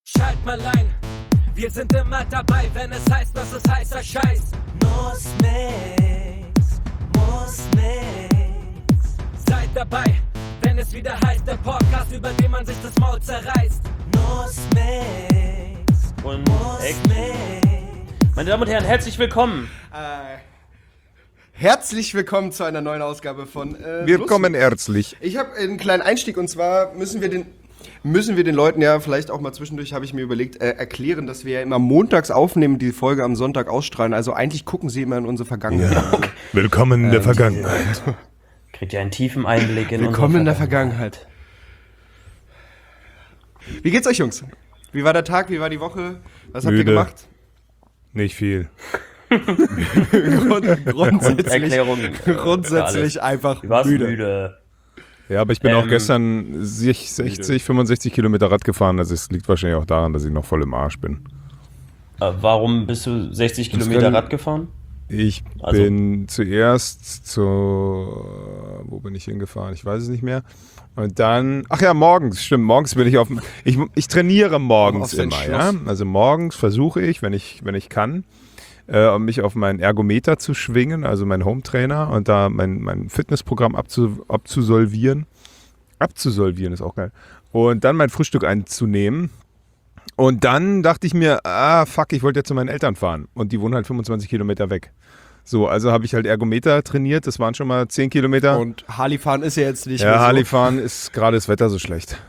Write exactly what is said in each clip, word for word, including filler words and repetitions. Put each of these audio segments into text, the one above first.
Schalt mal ein, wir sind immer dabei, wenn es heißt, dass es heißer Scheiß. Muss nix, muss nix. Seid dabei, wenn es wieder heißt, der Podcast, über den man sich das Maul zerreißt. Muss nix, und muss nix. Meine Damen und Herren, herzlich willkommen. Äh, herzlich willkommen zu einer neuen Ausgabe von äh, Willkommen herzlich. Ich habe einen kleinen Einstieg und zwar müssen wir den müssen wir den Leuten ja vielleicht auch mal zwischendurch, habe ich mir überlegt, äh, erklären, dass wir ja immer montags aufnehmen, die Folge am Sonntag ausstrahlen. Also eigentlich gucken sie immer in unsere Vergangenheit. Ja. Okay. Willkommen in der Vergangenheit. Kriegt ihr einen tiefen Einblick in Willkommen unsere in der Vergangenheit. Wie geht's euch, Jungs? Wie war der Tag? Wie war die Woche? Was habt ihr Müde. gemacht? Nicht viel. Grund, grundsätzlich Erklärung, äh, grundsätzlich einfach Du warst müde. müde. Ja, aber ich bin Ähm, auch gestern sechzig, fünfundsechzig Kilometer Rad gefahren. Also es liegt wahrscheinlich auch daran, dass ich noch voll im Arsch bin. Äh, warum bist du sechzig Das Kilometer kann- Rad gefahren? Ich Also- bin zuerst zu... Wo bin ich hingefahren? Ich weiß es nicht mehr. Und dann... Ach ja, morgens. Stimmt, morgens bin ich auf... dem- Ich, ich trainiere morgens Auf sein immer, Schloss. ja. Also morgens versuche ich, wenn ich, wenn ich kann, äh, mich auf meinen Ergometer zu schwingen, also meinen Hometrainer, und da mein, mein Fitnessprogramm abzu, abzusolvieren. Abzusolvieren ist auch geil. Und dann mein Frühstück einzunehmen. Und dann dachte ich mir, ah, fuck, ich wollte ja zu meinen Eltern fahren. Und die wohnen halt fünfundzwanzig Kilometer weg. So, also habe ich halt Ergometer trainiert. Das waren schon mal zehn Kilometer. Und Harley fahren ist ja jetzt nicht ja, mehr so. Harley fahren ist gerade das Wetter so schlecht.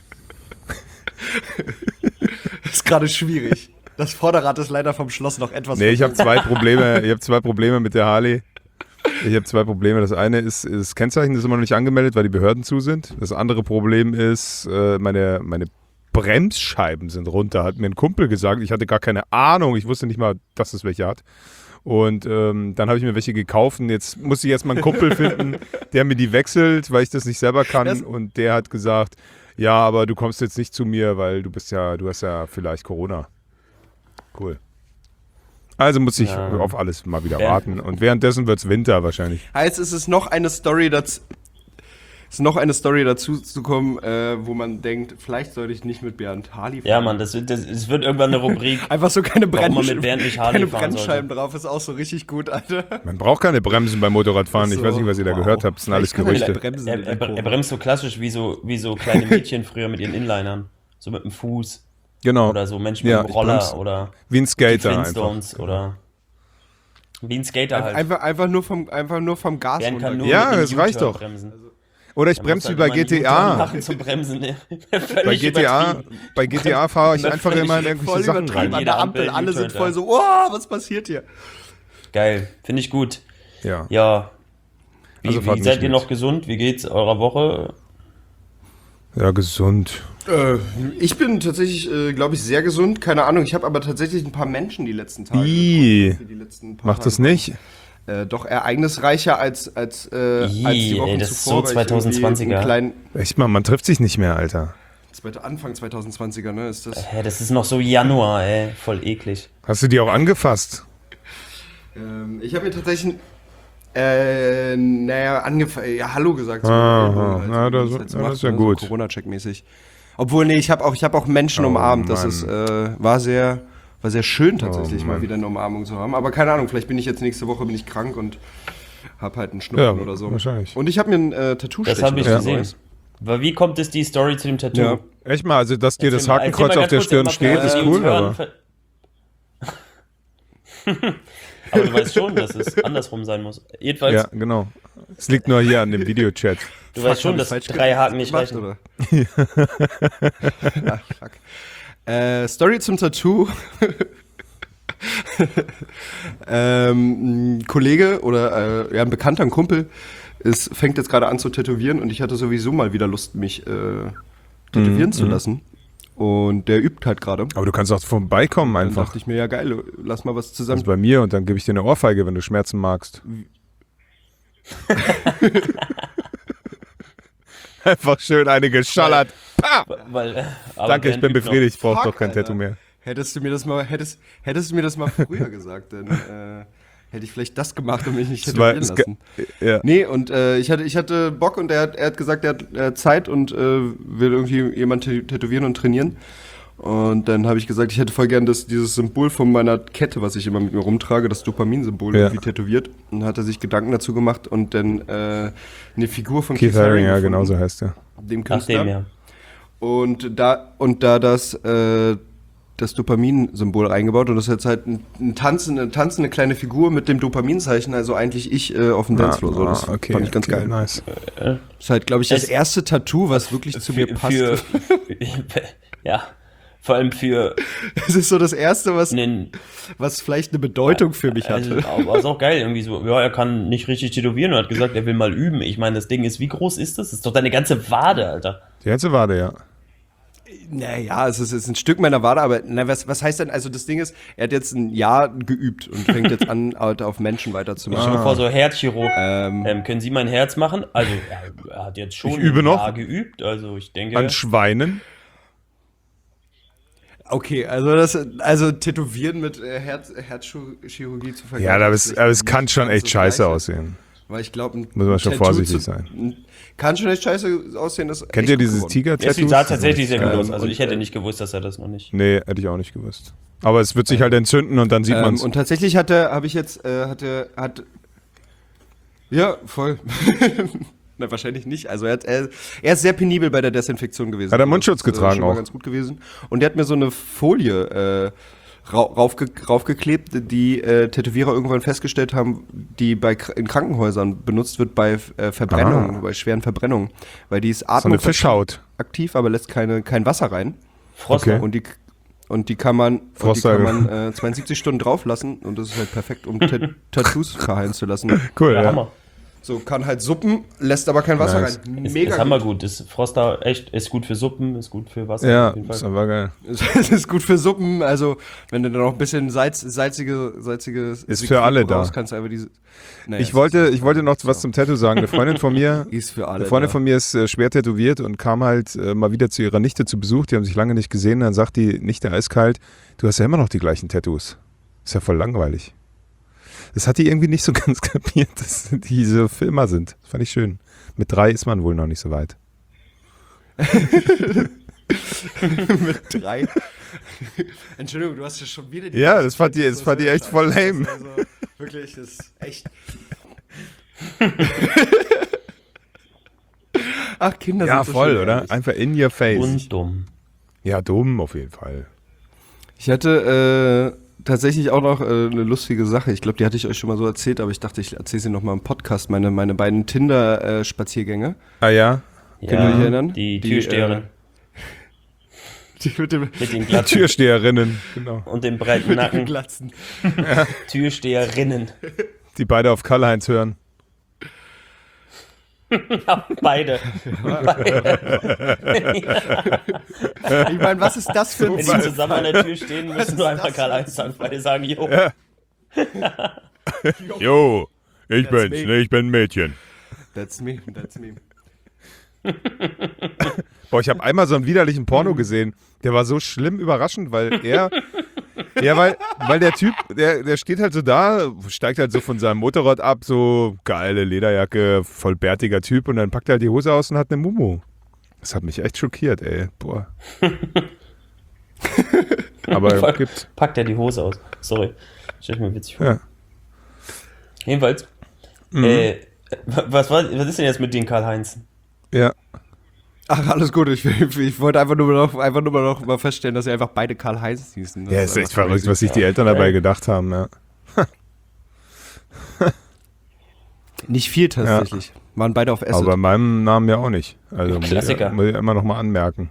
Ist gerade schwierig. Das Vorderrad ist leider vom Schloss noch etwas... Nee, ich habe zwei Probleme. Ich habe zwei Probleme mit der Harley. Ich habe zwei Probleme. Das eine ist, das Kennzeichen ist immer noch nicht angemeldet, weil die Behörden zu sind. Das andere Problem ist, äh, meine, meine Bremsscheiben sind runter, hat mir ein Kumpel gesagt. Ich hatte gar keine Ahnung. Ich wusste nicht mal, dass es welche hat. Und ähm, dann habe ich mir welche gekauft und jetzt muss ich erstmal einen Kumpel finden, der mir die wechselt, weil ich das nicht selber kann. Das- Und der hat gesagt, ja, aber du kommst jetzt nicht zu mir, weil du bist ja, du hast ja vielleicht Corona. Cool. Also muss ich Ja. auf alles mal wieder Ja. warten. Und währenddessen wird es Winter wahrscheinlich. Heißt, es ist noch eine Story dazu... Es ist noch eine Story dazu zu kommen, äh, wo man denkt, vielleicht sollte ich nicht mit Bernd Harley fahren. Ja, Mann, das wird, das, es wird irgendwann eine Rubrik. Einfach so keine, Warum man Bremssch- mit Bernd nicht Harley keine fahren Bremsscheiben drauf, ist auch so richtig gut, Alter. Man braucht keine Bremsen beim Motorradfahren. Ich So, weiß nicht, was ihr da wow. gehört habt. Das sind alles Vielleicht kann man Gerüchte. die Bremsen Er, in der er, er Kurve. bremst so klassisch wie so, wie so kleine Mädchen früher mit ihren Inlinern. So mit dem Fuß. Genau. Oder so Menschen mit Ja, dem ich Roller. bremse Oder Wie ein die Skater einfach. Flintstones. Oder wie ein Skater halt. Einfach, einfach, nur vom, einfach nur vom Gas Bernd kann nur runtergehen. Ja, mit einem das reicht U-Turn doch. bremsen. Oder ich Er bremse muss wie halt bei immer G einen T U-Turn A. machen zum Bremsen. Ne? Völlig Bei G T A, übertrieben. bei G T A fahre ich einfach Völlig immer in Voll irgendwelche Sachen übertrieben rein. an Jede der Ampel, Ampel, alle sind U-Turn, voll ja. so, oh, was passiert hier? Geil, finde ich gut. Ja. Ja. Wie, Also fahrt wie nicht seid ihr mit. noch gesund? Wie geht's eurer Woche? Ja, gesund. Äh, ich bin tatsächlich, äh, glaube ich, sehr gesund. Keine Ahnung, ich habe aber tatsächlich ein paar Menschen die letzten Tage. Ih, Die letzten paar Mach das Tage. nicht. Äh, doch ereignisreicher als, als, äh, Ih, als die Wochen ey, das ist zuvor. so weil ich irgendwie zweitausendzwanziger. einen kleinen, Echt mal, man trifft sich nicht mehr, Alter. zweite- Anfang zweitausendzwanziger, ne, ist das. Hä, das ist noch so Januar, ey. Voll eklig. Hast du die auch angefasst? Ähm, ich habe mir tatsächlich, äh, naja, angefangen, ja, Hallo gesagt. So, Aha, halt, na, wie das- man halt ja, macht, das ist ja ne, gut. So Corona-Check-mäßig. Obwohl, nee, ich habe auch, ich hab auch Menschen Oh, umarmt. Das Mann. ist, äh, war sehr, war sehr schön tatsächlich, Oh, mal Mann. wieder eine Umarmung zu haben. Aber keine Ahnung, vielleicht bin ich jetzt nächste Woche bin ich krank und habe halt einen Schnupfen Ja, oder so. wahrscheinlich. Und ich habe mir ein äh, Tattoo Das stechen habe ich lassen, gesehen. neues. Aber wie kommt es die Story zu dem Tattoo? Ja. Echt mal, also dass dir das Erzähl mal- erzähl Hakenkreuz mal auf ganz der kurz Stirn mal steht, für ist die, die cool, uns hören, aber... ver- Aber du weißt schon, dass es andersrum sein muss. Jedenfalls, Ja, genau. Es liegt nur hier an dem Videochat. du weißt schon, hab ich dass falsch drei Haken nicht gemacht, reichen. oder? Ach, fuck. Äh, Story zum Tattoo. ähm, ein Kollege oder äh, ja, ein Bekannter, ein Kumpel, ist, fängt jetzt gerade an zu tätowieren und ich hatte sowieso mal wieder Lust, mich äh, tätowieren Mhm, zu lassen. Und der übt halt gerade. Aber du kannst auch vorbeikommen Dann einfach. dachte ich mir, ja geil, lass mal was zusammen. Also bei mir und dann gebe ich dir eine Ohrfeige, wenn du Schmerzen magst. Einfach schön eine geschallert. Pah! Weil, äh, aber Danke, ich Bernd bin übt noch. befriedigt, ich brauche Fuck, doch kein Alter. Tattoo mehr. Hättest du mir das mal, hättest, hättest du mir das mal früher gesagt, dann äh, hätte ich vielleicht das gemacht und mich nicht Es war- tätowieren es ge- lassen. Ja. Nee, und äh, ich, hatte, ich hatte Bock und er hat, er hat gesagt, er hat äh, Zeit und äh, will irgendwie jemanden tä- tätowieren und trainieren. Und dann habe ich gesagt, ich hätte voll gern das, dieses Symbol von meiner Kette, was ich immer mit mir rumtrage, das Dopaminsymbol, Ja. irgendwie tätowiert. Und dann hat er sich Gedanken dazu gemacht und dann äh, eine Figur von Keith Haring, ja, gefunden, genau so heißt er. dem Nach Künstler. dem, ja. Und da, und da das, äh, das Dopaminsymbol reingebaut und das ist jetzt halt ein, ein tanzende, eine tanzende kleine Figur mit dem Dopaminzeichen, also eigentlich ich äh, auf dem Dancefloor. So, das Ah, okay, fand ich ganz okay, geil. Nice. Das ist halt, glaube ich, das Es- erste Tattoo, was wirklich zu mir passt. Für, ja, vor allem für Es ist so das erste, was, einen. was vielleicht eine Bedeutung für mich Also, hatte. aber ist auch geil, irgendwie so. Ja, er kann nicht richtig tätowieren und hat gesagt, er will mal üben. Ich meine, das Ding ist, wie groß ist das? Das ist doch deine ganze Wade, Alter. Die ganze Wade, ja. Naja, es ist, es ist ein Stück meiner Wade, aber na, was, was heißt denn, also das Ding ist, er hat jetzt ein Jahr geübt und fängt jetzt an, halt auf Menschen weiterzumachen. Stell dir vor, so Herzchirurg. Ähm, Ähm, können Sie mein Herz machen? Also, er, er hat jetzt schon Ich übe ein noch. Jahr geübt. Also, ich denke. An Schweinen. Okay, also das, also Tätowieren mit äh, Herz, Herzchirurgie zu vergleichen. Ja, aber ist es, vielleicht aber es nicht kann schon ganz echt das scheiße Gleiche. aussehen. Weil ich glaube, ein Muss man schon Tattoo vorsichtig zu, sein. ein- Kann schon echt scheiße aussehen. Das Kennt echt ihr gut dieses geworden. Tiger-Tattoo? Es sah tatsächlich sehr gut Ähm, aus. Also, und, ich hätte äh, nicht gewusst, dass er das noch nicht. Nee, hätte ich auch nicht gewusst. Aber es wird sich halt entzünden und dann sieht man Ähm, es. und tatsächlich hatte, habe ich jetzt, äh, hatte, hat, ja, voll. Na, wahrscheinlich nicht. Also er, hat, er, er ist sehr penibel bei der Desinfektion gewesen. Hat er Mundschutz Das ist, äh, getragen schon mal auch? ganz gut gewesen. Und der hat mir so eine Folie äh, rau- raufge raufgeklebt, die äh, Tätowierer irgendwann festgestellt haben, die bei Kr- in Krankenhäusern benutzt wird bei äh, Verbrennungen, Ah. bei schweren Verbrennungen. Weil die ist So eine Fischhaut. aktiv, aber lässt keine, kein Wasser rein. Frost. Okay. Und die, und die kann man, und die Frostage. kann man äh, zweiundsiebzig Stunden drauf lassen und das ist halt perfekt, um Tat- Tattoos verheilen zu lassen. Cool, Ja, ja. Hammer. So, kann halt Suppen, lässt aber kein Wasser Nice. rein. Ist, Mega ist hammergut. Ist Froster echt, ist gut für Suppen, ist gut für Wasser. Ja, auf jeden Fall. ist aber geil. Es ist gut für Suppen, also wenn du dann noch ein bisschen Salz, salzige, salzige Ist für alle da. kannst du einfach diese. Naja, Ich es wollte, ist- ich wollte noch was zum Tattoo sagen. Eine Freundin von mir, Ist für alle. eine Freundin da. von mir ist äh, schwer tätowiert und kam halt äh, mal wieder zu ihrer Nichte zu Besuch. Die haben sich lange nicht gesehen. Dann sagt die Nichte eiskalt, du hast ja immer noch die gleichen Tattoos. Ist ja voll langweilig. Das hat die irgendwie nicht so ganz kapiert, dass die so Filmer sind. Das fand ich schön. Mit drei ist man wohl noch nicht so weit. Mit drei. Entschuldigung, du hast ja schon wieder die. Ja, das fand die, das fand die echt voll lame. Also, wirklich, das ist echt. Ach, Kinder Ja, sind so voll, schön oder? ehrlich. Einfach in your face. Und dumm. Ja, dumm auf jeden Fall. Ich hatte äh, tatsächlich auch noch äh, eine lustige Sache. Ich glaube, die hatte ich euch schon mal so erzählt, aber ich dachte, ich erzähle sie noch mal im Podcast. Meine, meine beiden Tinder-Spaziergänge. Ah ja? Könnt ihr euch erinnern? Die Die, Türsteherin. Die mit dem mit den Glatzen Türsteherinnen, genau. und dem breiten Nacken. Glatzen. Türsteherinnen. Die beide auf Karl-Heinz hören. Ja, beide. Ich meine, was ist das für ein Wenn die zusammen an der Tür stehen, müssen nur einfach Karl-Heinz sagen, beide sagen, jo. Jo, ich That's bin's, me. ne, ich bin ein Mädchen. That's me, that's me. Boah, ich habe einmal so einen widerlichen Porno gesehen. Der war so schlimm überraschend, weil er, ja, weil, weil der Typ, der, der steht halt so da, steigt halt so von seinem Motorrad ab, so geile Lederjacke, voll bärtiger Typ und dann packt er halt die Hose aus und hat eine Mumu. Das hat mich echt schockiert, ey. Boah. Aber Voll. gibt's. Packt er die Hose aus. Sorry. Stell ich mir witzig vor. Ja. Jedenfalls. Mhm. Äh, was, war, was ist denn jetzt mit den Karl-Heinz? Ja. Ach, alles gut. Ich, ich wollte einfach nur noch, einfach nur noch mal feststellen, dass sie einfach beide Karl-Heinz hießen. Das Ja, ist echt einfach verrückt, crazy. was sich die Eltern dabei gedacht haben, ja. Nicht viel tatsächlich. Waren beide auf Acid. Aber bei meinem Namen ja auch nicht. Also muss ich- Klassiker. muss ich immer noch mal anmerken.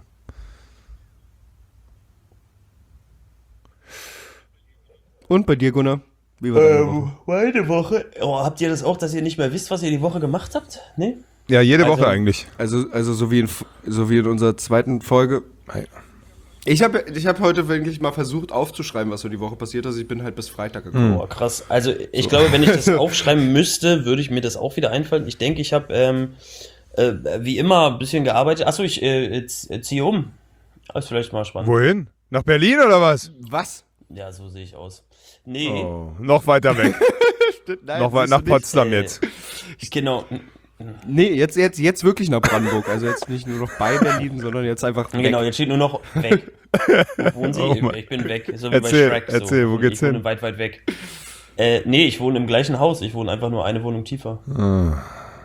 Und bei dir, Gunnar? Wie war deine Woche? meine Woche. Oh, habt ihr das auch, dass ihr nicht mehr wisst, was ihr die Woche gemacht habt? Nee? Ja, jede Also- Woche eigentlich. Also, also so, wie in, so wie in unserer zweiten Folge. Ich habe ich hab heute wirklich mal versucht aufzuschreiben, was so die Woche passiert ist. Ich bin halt bis Freitag gekommen. Boah, krass. Also ich glaube, wenn ich das aufschreiben müsste, würde ich mir das auch wieder einfallen. Ich denke, ich habe ähm, äh, wie immer ein bisschen gearbeitet. Achso, ich äh, jetzt, äh, ziehe um. Das ist vielleicht mal spannend. Wohin? Nach Berlin oder was? Was? Ja, so sehe ich aus. Nee, Oh, noch weiter weg. Nein, noch weit siehst nach du nicht. Potsdam Äh, jetzt. genau. Nee, jetzt, jetzt, jetzt wirklich nach Brandenburg. Also jetzt nicht nur noch bei Berlin, sondern jetzt einfach weg. Genau, jetzt steht nur noch weg. Wo wohnen Sie? Oh Mann. Ich bin weg. So wie Erzähl, bei Shrek. So. erzähl, wo geht's ich wohne hin? weit, weit weg. Äh, nee, ich wohne im gleichen Haus. Ich wohne einfach nur eine Wohnung tiefer. Ah.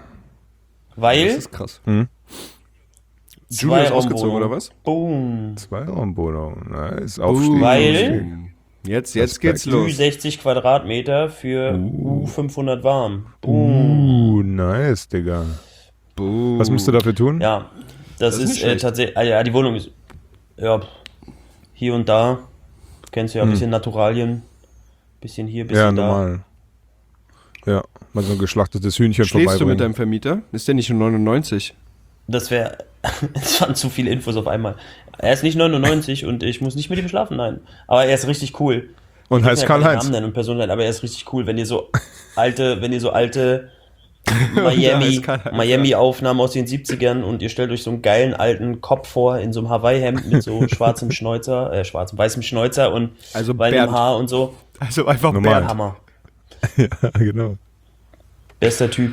Weil Das ist krass. Hm? Julia ist ausgezogen, Zweiraumwohnung. oder was? Boom. Zweiraumwohnung. Nice. Aufstieg. Weil- Aufstieg. Jetzt, jetzt Respekt. geht's los. sechzig Quadratmeter für U fünfhundert warm. Boom. Uh, nice, Digga. Boom. Was musst du dafür tun? Ja, das, Das ist ist, nicht äh, schlecht. tatsächlich, ah, ja, die Wohnung ist, ja, hier und da, du kennst ja ein bisschen Naturalien, bisschen hier, bisschen Ja, da. normal. Ja, mal so ein geschlachtetes Hühnchen Schläfst du mit vorbeibringen. deinem Vermieter? Ist der nicht schon neunundneunzig? Das wäre, es waren zu viele Infos auf einmal. Er ist nicht neunundneunzig und ich muss nicht mit ihm schlafen, nein. Aber er ist richtig cool. Und Ich heißt kann ja keine Karl-Heinz. Namen nennen und Personen nennen, aber er ist richtig cool, wenn ihr so alte, wenn ihr so alte der Miami, heißt Karl-Heinz, Miami-Aufnahmen aus den siebzigern und ihr stellt euch so einen geilen alten Kopf vor in so einem Hawaii-Hemd mit so schwarzem Schnäuzer, äh, schwarzem, weißem Schnäuzer und Also weißem Bernd. Haar und so. Also einfach Normal. Bernd. Hammer. Ja, genau. Bester Typ.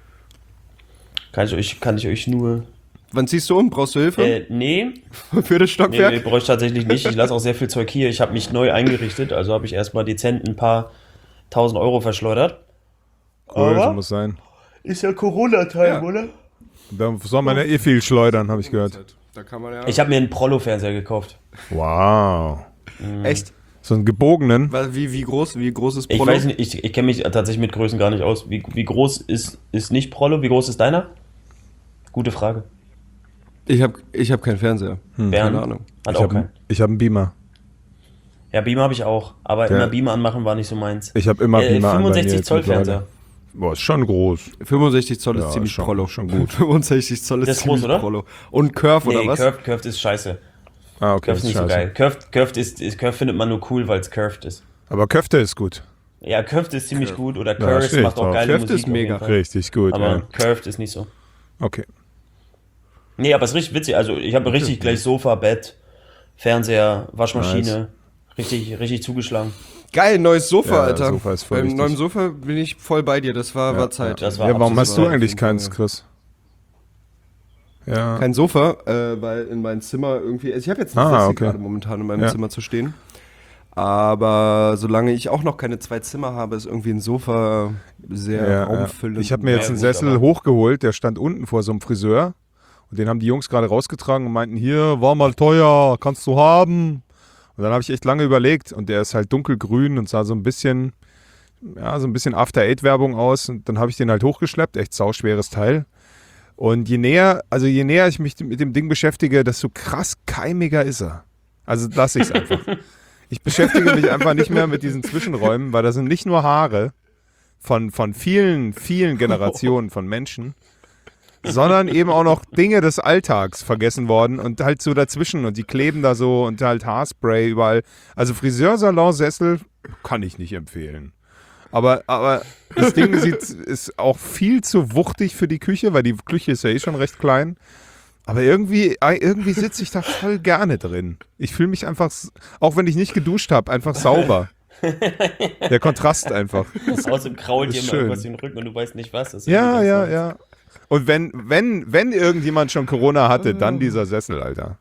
Kann ich euch, kann ich euch nur. Wann ziehst du um? Brauchst du Hilfe Äh, nee, für das nee, nee, Stockwerk? brauche ich tatsächlich nicht. Ich lasse auch sehr viel Zeug hier. Ich habe mich neu eingerichtet, also habe ich erstmal dezent ein paar tausend Euro verschleudert. Cool, so Aber muss sein. ist ja Corona-Time, Ja. oder? Da soll man ja eh viel schleudern, habe ich gehört. Da kann man ja. Ich habe mir einen Prollo-Fernseher gekauft. Wow. Echt? So einen gebogenen. Wa- Wie, wie groß? Wie groß ist Ich Prollo? weiß nicht, ich, ich kenne mich tatsächlich mit Größen gar nicht aus. Wie, wie groß ist, ist nicht Prollo? Wie groß ist deiner? Gute Frage. Ich habe ich hab keinen Fernseher. Bernd Keine Ahnung. hat Ich auch habe keinen. ich hab einen Beamer. Ja, Beamer habe ich auch. Aber Der- immer Beamer anmachen war nicht so meins. Ich habe immer Äh, Beamer an bei mir fünfundsechzig jetzt Zoll mittlerweile. Fernseher. Boah, ist schon groß. fünfundsechzig Zoll ist Ja, ziemlich schon- Prollo. schon gut. fünfundsechzig Zoll ist, Das ist ziemlich groß, oder? Prollo. Und Curve Nee, oder was? Curved, Curved ist scheiße. Ah, okay. Curved ist nicht so scheiße. geil. Curved, Curved, ist, ist, Curved findet man nur cool, weil es Curved ist. Aber Köfte ist gut. Ja, Curved ist ziemlich gut oder Ja, Curved steht macht auch drauf. geile Curved Musik ist auf jeden mega. Fall. Richtig gut. Aber Ja. Curved ist nicht so. Okay. Nee, aber es ist richtig witzig. Also ich habe richtig gleich Sofa, Bett, Fernseher, Waschmaschine. Richtig, richtig zugeschlagen. Geil, neues Sofa, Ja, Alter. Sofa ist voll Beim wichtig. neuen Sofa bin ich voll bei dir. Das war, war Zeit. Das war Ja, warum absolut hast du wahr. eigentlich keins, Chris? Ja. Kein Sofa, äh, weil in meinem Zimmer irgendwie. Also ich habe jetzt eine Ah, Sessel okay. gerade momentan in meinem Ja. Zimmer zu stehen. Aber solange ich auch noch keine zwei Zimmer habe, ist irgendwie ein Sofa sehr Ja, ja. raumfüllend. Ich habe mir jetzt Ja, einen gut, Sessel aber- hochgeholt, der stand unten vor so einem Friseur. Und den haben die Jungs gerade rausgetragen und meinten, hier, war mal teuer, kannst du haben. Und dann habe ich echt lange überlegt und der ist halt dunkelgrün und sah so ein bisschen, ja, so ein bisschen After-Eight-Werbung aus. Und dann habe ich den halt hochgeschleppt, echt sauschweres Teil. Und je näher, also je näher ich mich mit dem Ding beschäftige, desto krass keimiger ist er. Also lasse ich es einfach. Ich beschäftige mich einfach nicht mehr mit diesen Zwischenräumen, weil da sind nicht nur Haare von, von vielen, vielen Generationen von Menschen, sondern eben auch noch Dinge des Alltags vergessen worden und halt so dazwischen und die kleben da so und halt Haarspray überall. Also Friseursalon-Sessel kann ich nicht empfehlen. Aber, aber das Ding sieht, ist auch viel zu wuchtig für die Küche, weil die Küche ist ja eh schon recht klein. Aber irgendwie, irgendwie sitze ich da voll gerne drin. Ich fühle mich einfach, auch wenn ich nicht geduscht habe, einfach sauber. Der Kontrast einfach. Außerdem krault ist dir mal schön. irgendwas in den Rücken und du weißt nicht was. Das ist Ja, irgendwie ja, ganz nice. ja. Und wenn, wenn, wenn irgendjemand schon Corona hatte, dann dieser Sessel, Alter.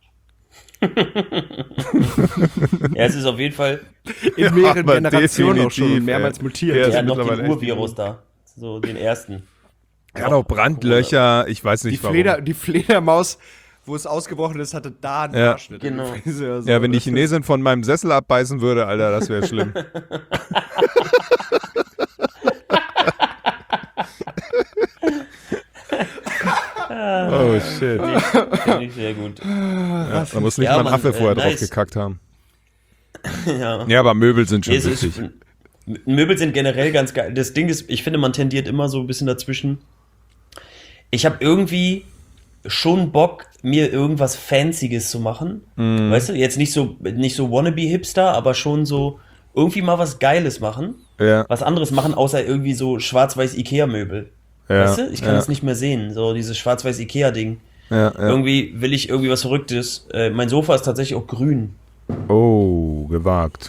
Ja, es ist auf jeden Fall in mehreren aber Generationen auch schon definitiv, und mehrmals ey. mutiert. Ja, ja, ist noch mittlerweile den echt Urvirus da. So den ersten. Er hat auch Brandlöcher, ich weiß die, nicht warum. Fleder, die Fledermaus, wo es ausgebrochen ist, hatte da einen Ja. Haarschnitt. Genau. im Friseur, so. Ja, wenn die Chinesin von meinem Sessel abbeißen würde, Alter, das wäre schlimm. Oh shit. Finde ich sehr gut. Ja, da muss nicht Ja, mal ein Mann, Affe äh, vorher drauf nice. gekackt haben. Ja. Ja, aber Möbel sind schon Es ist, wichtig. Möbel sind generell ganz geil. Das Ding ist, ich finde, man tendiert immer so ein bisschen dazwischen. Ich habe irgendwie schon Bock, mir irgendwas Fancyes zu machen. Mhm. Weißt du, jetzt nicht so, nicht so wannabe-Hipster, aber schon so irgendwie mal was Geiles machen. Ja, Was anderes machen, außer irgendwie so schwarz-weiß Ikea-Möbel. ja, Weißt du? Ich kann ja, es nicht mehr sehen, so dieses schwarz-weiß Ikea-Ding. ja, ja. Irgendwie will ich irgendwie was Verrücktes. Äh, mein Sofa ist tatsächlich auch grün. Oh, gewagt.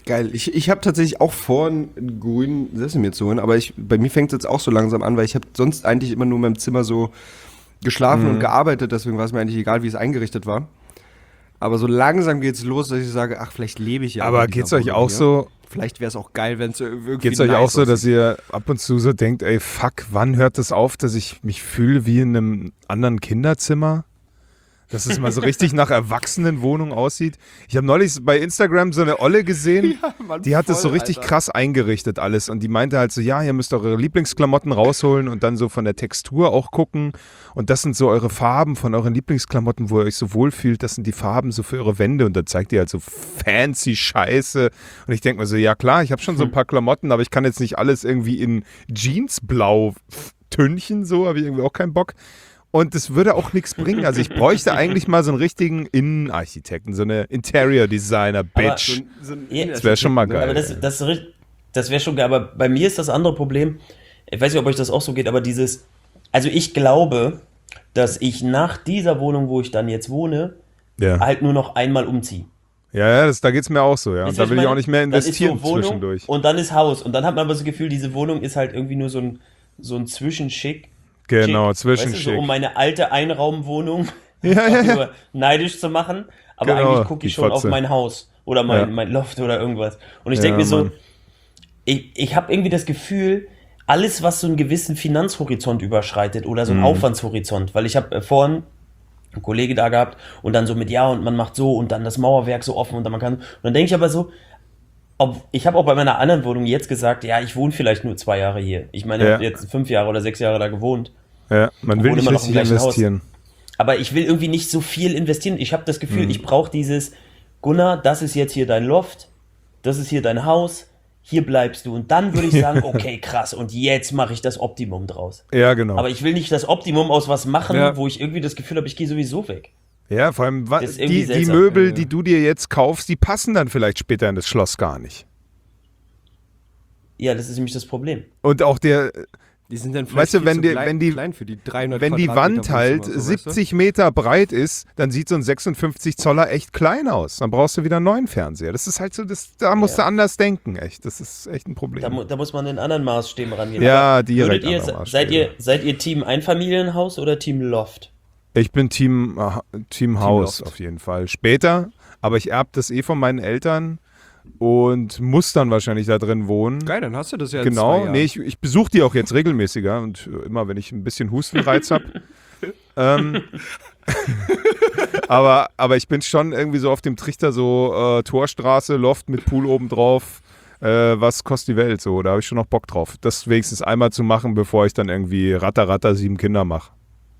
Geil. Ich, ich habe tatsächlich auch vor, einen grünen Sessel mir zu holen, aber ich, bei mir fängt es jetzt auch so langsam an, weil ich habe sonst eigentlich immer nur in meinem Zimmer so geschlafen Mhm. und gearbeitet, deswegen war es mir eigentlich egal, wie es eingerichtet war. Aber so langsam geht's los, dass ich sage, ach, vielleicht lebe ich ja. Aber in dieser geht's euch Wohnung auch hier. so, Vielleicht wäre es auch geil, wenn es irgendwie geht's euch nice auch so, dass aussieht. ihr ab und zu so denkt, ey, fuck, wann hört das auf, dass ich mich fühle wie in einem anderen Kinderzimmer? Dass es mal so richtig nach Erwachsenenwohnung aussieht. Ich habe neulich bei Instagram so eine Olle gesehen, Ja, Mann, die hat das so voll, richtig Alter. krass eingerichtet alles und die meinte halt so, ja, ihr müsst eure Lieblingsklamotten rausholen und dann so von der Textur auch gucken und das sind so eure Farben von euren Lieblingsklamotten, wo ihr euch so wohlfühlt, das sind die Farben so für eure Wände und dann zeigt ihr halt so fancy Scheiße und ich denke mir so, ja klar, ich habe schon so ein paar Klamotten, aber ich kann jetzt nicht alles irgendwie in Jeansblau tünchen, so habe ich irgendwie auch keinen Bock. Und das würde auch nichts bringen. Also ich bräuchte eigentlich mal so einen richtigen Innenarchitekten, so eine Interior Designer, Bitch. So ein Ja, Das wäre schon mal geil. Aber das, das, das wäre schon geil. Aber bei mir ist das andere Problem, ich weiß nicht, ob euch das auch so geht, aber dieses, also ich glaube, dass ich nach dieser Wohnung, wo ich dann jetzt wohne, Ja, halt nur noch einmal umziehe. ja, ja das, da geht es mir auch so. Ja. Und Wisst da ihr, was will ich meine? auch nicht mehr Dann ist so investieren Wohnung zwischendurch. Und dann ist Haus. Und dann hat man aber das Gefühl, diese Wohnung ist halt irgendwie nur so ein, so ein Zwischenschick. Genau, Schick, Zwischenschick. Weißt du, so um meine alte Einraumwohnung Ja, ja, einfach ja. nur neidisch zu machen. Aber Genau, eigentlich gucke ich die schon Fotze. auf mein Haus oder mein, Ja. mein Loft oder irgendwas. Und ich Ja, denke mir so, Mann. ich, ich habe irgendwie das Gefühl, alles, was so einen gewissen Finanzhorizont überschreitet oder so einen Mhm. Aufwandshorizont, weil ich habe äh, vorhin einen Kollege da gehabt und dann so mit, ja, und man macht so und dann das Mauerwerk so offen und dann man kann. Und dann denke ich aber so, ob, ich habe auch bei meiner anderen Wohnung jetzt gesagt, ja, ich wohne vielleicht nur zwei Jahre hier. Ich meine, ich Ja. habe jetzt fünf Jahre oder sechs Jahre da gewohnt. Ja, man will Obwohl nicht immer noch im richtig gleichen Haus. investieren. Aber ich will irgendwie nicht so viel investieren. Ich habe das Gefühl, Mhm. ich brauche dieses, Gunnar, das ist jetzt hier dein Loft, das ist hier dein Haus, hier bleibst du. Und dann würde ich sagen, okay, krass, und jetzt mache ich das Optimum draus. Ja, genau. Aber ich will nicht das Optimum aus was machen, Ja. wo ich irgendwie das Gefühl habe, ich gehe sowieso weg. Ja, vor allem wa- Das ist irgendwie die, die seltsam. Möbel, Ja. die du dir jetzt kaufst, die passen dann vielleicht später in das Schloss gar nicht. Ja, das ist nämlich das Problem. Und auch der, Die sind dann Weißt du, viel wenn zu die- klein, wenn die- klein für die dreihundert wenn die Quadratmeter Wand halt Wohnzimmer, so, weißt du? siebzig Meter breit ist, dann sieht so ein sechsundfünfzig Zoller echt klein aus. Dann brauchst du wieder einen neuen Fernseher. Das ist halt so, das, da musst du anders denken, echt. Das ist echt ein Problem. Da, mu- da muss man in anderen Maßstäben rangehen. Ja, Aber direkt würdet ihr, andere seid Maßstäbe. ihr, seid ihr Team Einfamilienhaus oder Team Loft? Ich bin Team, äh, Team Haus Loft. auf jeden Fall. Später, aber ich erbe das eh von meinen Eltern und muss dann wahrscheinlich da drin wohnen. Geil, dann hast du das ja in zwei Genau, Jahren. nee, ich, ich besuche die auch jetzt regelmäßiger und äh, immer, wenn ich ein bisschen Hustenreiz habe. ähm, aber, aber ich bin schon irgendwie so auf dem Trichter, so äh, Torstraße, Loft mit Pool oben drauf. Äh, was kostet die Welt? So, da habe ich schon noch Bock drauf. Das wenigstens einmal zu machen, bevor ich dann irgendwie Ratter, Ratter, sieben Kinder mache.